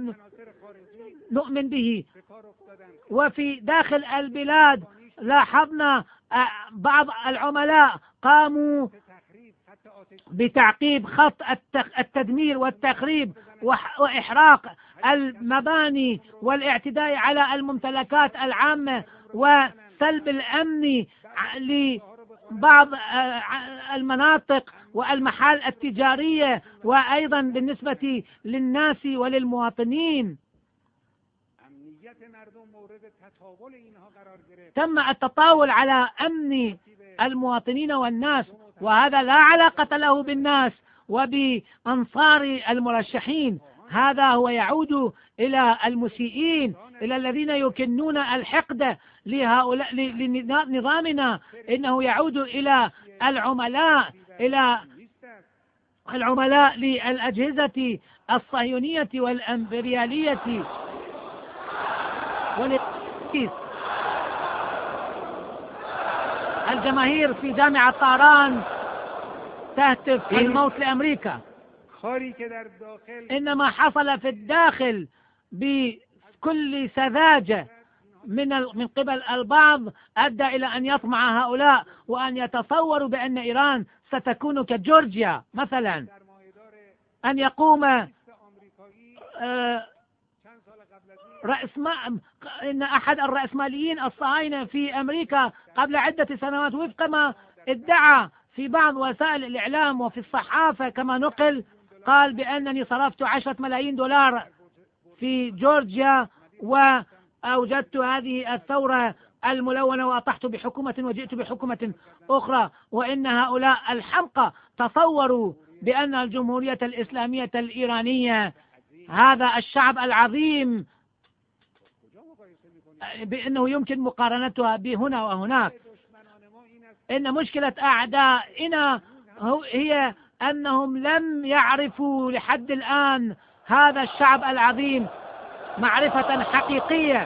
Speaker 2: نؤمن به؟ وفي داخل البلاد لاحظنا بعض العملاء قاموا بتعقيب خط التدمير والتخريب وإحراق المباني والاعتداء على الممتلكات العامة وسلب الأمن لبعض المناطق والمحال التجارية، وأيضا بالنسبة للناس وللمواطنين تم التطاول على أمن المواطنين والناس، وهذا لا علاقة له بالناس وبأنصار المرشحين. هذا هو يعود إلى المسيئين، إلى الذين يكنون الحقد لهؤلاء لنظامنا. إنه يعود إلى العملاء إلى العملاء للأجهزة الصهيونية والإمبريالية والإقليس. الجماهير في جامعة طهران تهتف الموت لأمريكا. إنما حصل في الداخل بكل سذاجة من من قبل البعض أدى إلى أن يطمع هؤلاء وأن يتصوروا بأن إيران ستكون كجورجيا مثلا، أن يقوم رأس ما إن أحد الرأسماليين الصهاينة في أمريكا قبل عدة سنوات وفق ما ادعى في بعض وسائل الإعلام وفي الصحافة كما نقل، قال بأنني صرفت عشرة ملايين دولار في جورجيا وأوجدت هذه الثورة الملونة وأطحت بحكومة وجئت بحكومة أخرى، وإن هؤلاء الحمقى تصوروا بأن الجمهورية الإسلامية الإيرانية هذا الشعب العظيم بأنه يمكن مقارنتها بهنا وهناك. إن مشكلة أعدائنا هي أنهم لم يعرفوا لحد الآن هذا الشعب العظيم معرفة حقيقية.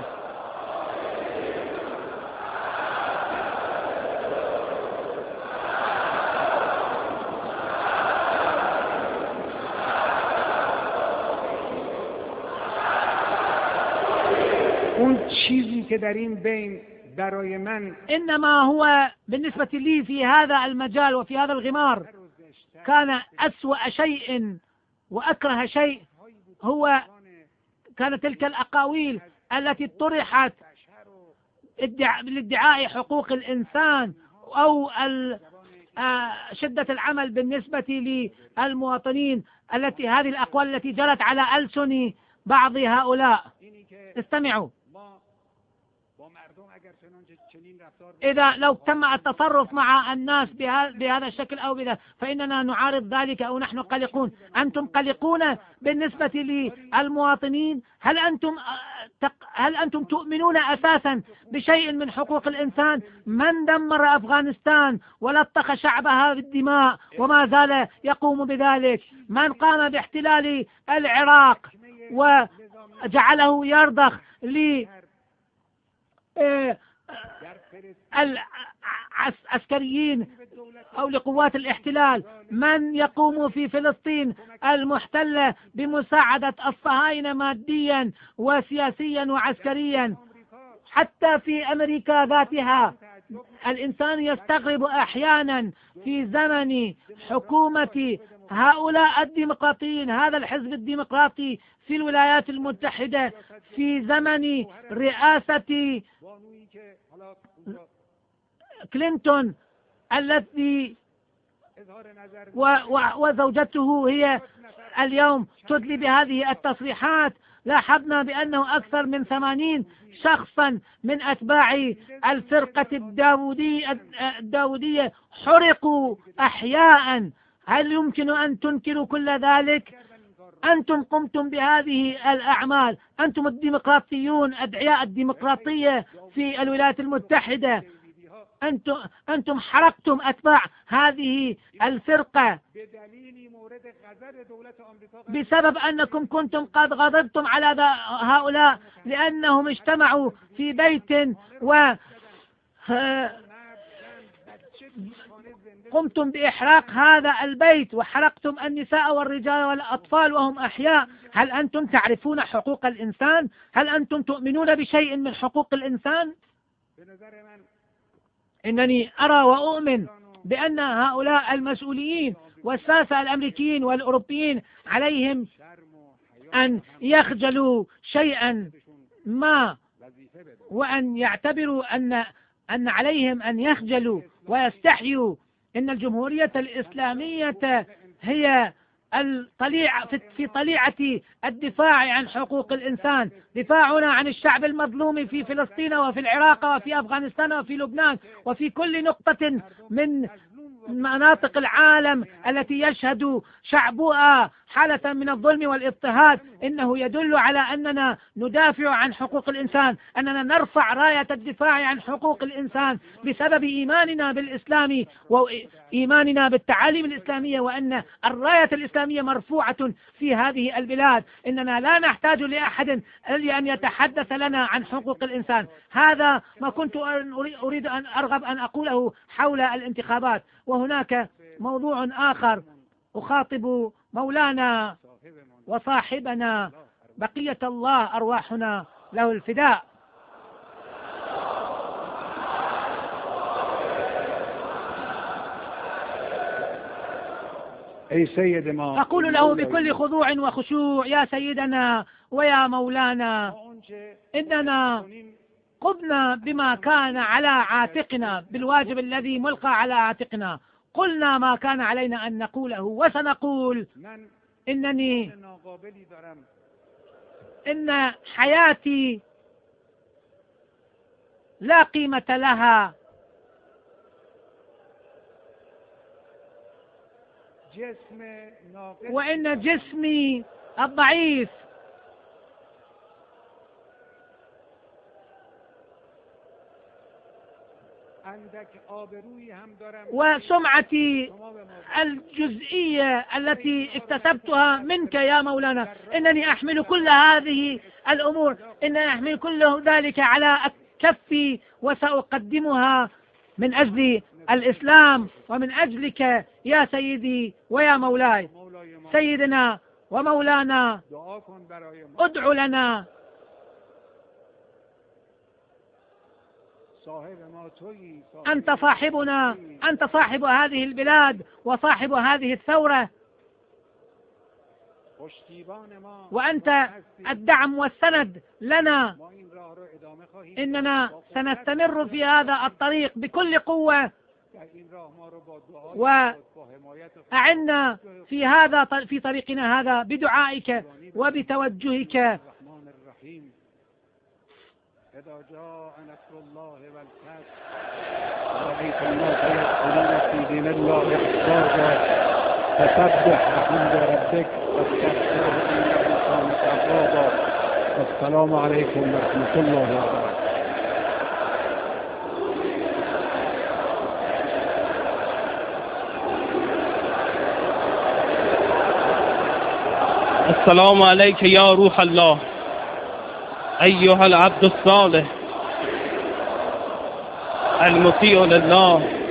Speaker 1: اون چیزی که در این بین برای من
Speaker 2: إنما هو بالنسبة لي في هذا المجال وفي هذا الغمار كان أسوأ شيء وأكره شيء هو كانت تلك الأقاويل التي طرحت لادعاء حقوق الإنسان أو شدة العمل بالنسبة للمواطنين، التي هذه الأقوال التي جرت على ألسن بعض هؤلاء. استمعوا، إذا لو تم التصرف مع الناس بهذا الشكل أو بذا فإننا نعارض ذلك أو نحن قلقون. أنتم قلقون بالنسبة للمواطنين؟ هل أنتم هل أنتم تؤمنون أساسا بشيء من حقوق الإنسان؟ من دمر أفغانستان ولطخ شعبها بالدماء وما زال يقوم بذلك؟ من قام باحتلال العراق وجعله يرضخ ل العسكريين أو لقوات الاحتلال؟ من يقوم في فلسطين المحتلة بمساعدة الصهاينة ماديا وسياسيا وعسكريا؟ حتى في أمريكا ذاتها الإنسان يستغرب أحيانا في زمن حكومة هؤلاء الديمقراطيين، هذا الحزب الديمقراطي في الولايات المتحدة، في زمن رئاسة كلينتون التي وزوجته هي اليوم تدلي بهذه التصريحات. لاحظنا بأنه أكثر من ثمانين شخصا من أتباع الفرقة الداودية, الداودية حرقوا أحياء. هل يمكن أن تنكروا كل ذلك؟ أنتم قمتم بهذه الأعمال، أنتم الديمقراطيون أدعياء الديمقراطية في الولايات المتحدة، أنتم, أنتم حرقتم أتباع هذه الفرقة بسبب أنكم كنتم قد غضبتم على هؤلاء لأنهم اجتمعوا في بيت و قمتم بإحراق هذا البيت وحرقتم النساء والرجال والأطفال وهم أحياء. هل أنتم تعرفون حقوق الإنسان؟ هل أنتم تؤمنون بشيء من حقوق الإنسان؟ إنني أرى وأؤمن بأن هؤلاء المسؤولين والساسة الأمريكيين والأوروبيين عليهم أن يخجلوا شيئا ما وأن يعتبروا أن أن عليهم أن يخجلوا ويستحيوا. إن الجمهورية الإسلامية هي الطليعة في طليعة الدفاع عن حقوق الإنسان، دفاعنا عن الشعب المظلوم في فلسطين وفي العراق وفي أفغانستان وفي لبنان وفي كل نقطة من مناطق العالم التي يشهد شعبها حالة من الظلم والاضطهاد. إنه يدل على أننا ندافع عن حقوق الإنسان، أننا نرفع راية الدفاع عن حقوق الإنسان بسبب إيماننا بالإسلام وإيماننا بالتعاليم الإسلامية، وأن الراية الإسلامية مرفوعة في هذه البلاد. إننا لا نحتاج لأحد لأن يتحدث لنا عن حقوق الإنسان. هذا ما كنت أريد أن أرغب أن أقوله حول الانتخابات. وهناك موضوع آخر أخاطب مولانا وصاحبنا بقية الله أرواحنا له الفداء.
Speaker 1: أي سيد ما
Speaker 2: أقول له بكل خضوع وخشوع: يا سيدنا ويا مولانا، إننا قمنا بما كان على عاتقنا، بالواجب الذي ملقى على عاتقنا. قلنا ما كان علينا أن نقوله وسنقول. إنني إن حياتي لا قيمة لها، وإن جسمي الضعيف وسمعتي الجزئية التي اكتسبتها منك يا مولانا، إنني أحمل كل هذه الأمور، إنني أحمل كل ذلك على كفي وسأقدمها من أجل الإسلام ومن أجلك يا سيدي ويا مولاي. سيدنا ومولانا، ادعو لنا. أنت صاحبنا، أنت صاحب هذه البلاد وصاحب هذه الثورة، وأنت الدعم والسند لنا. إننا سنستمر في هذا الطريق بكل قوة، وأعنا في هذا في طريقنا هذا بدعائك وبتوجهك.
Speaker 1: إذا جاء نصر الله والفتح ورأيت الناس يدخلون في دين الله أفواجا فسبح بحمد ربك واستغفره إنه كان توابا. والسلام عليكم ورحمة الله وبركاته.
Speaker 3: السلام عليك يا روح الله أيها العبد الصالح المطيع لله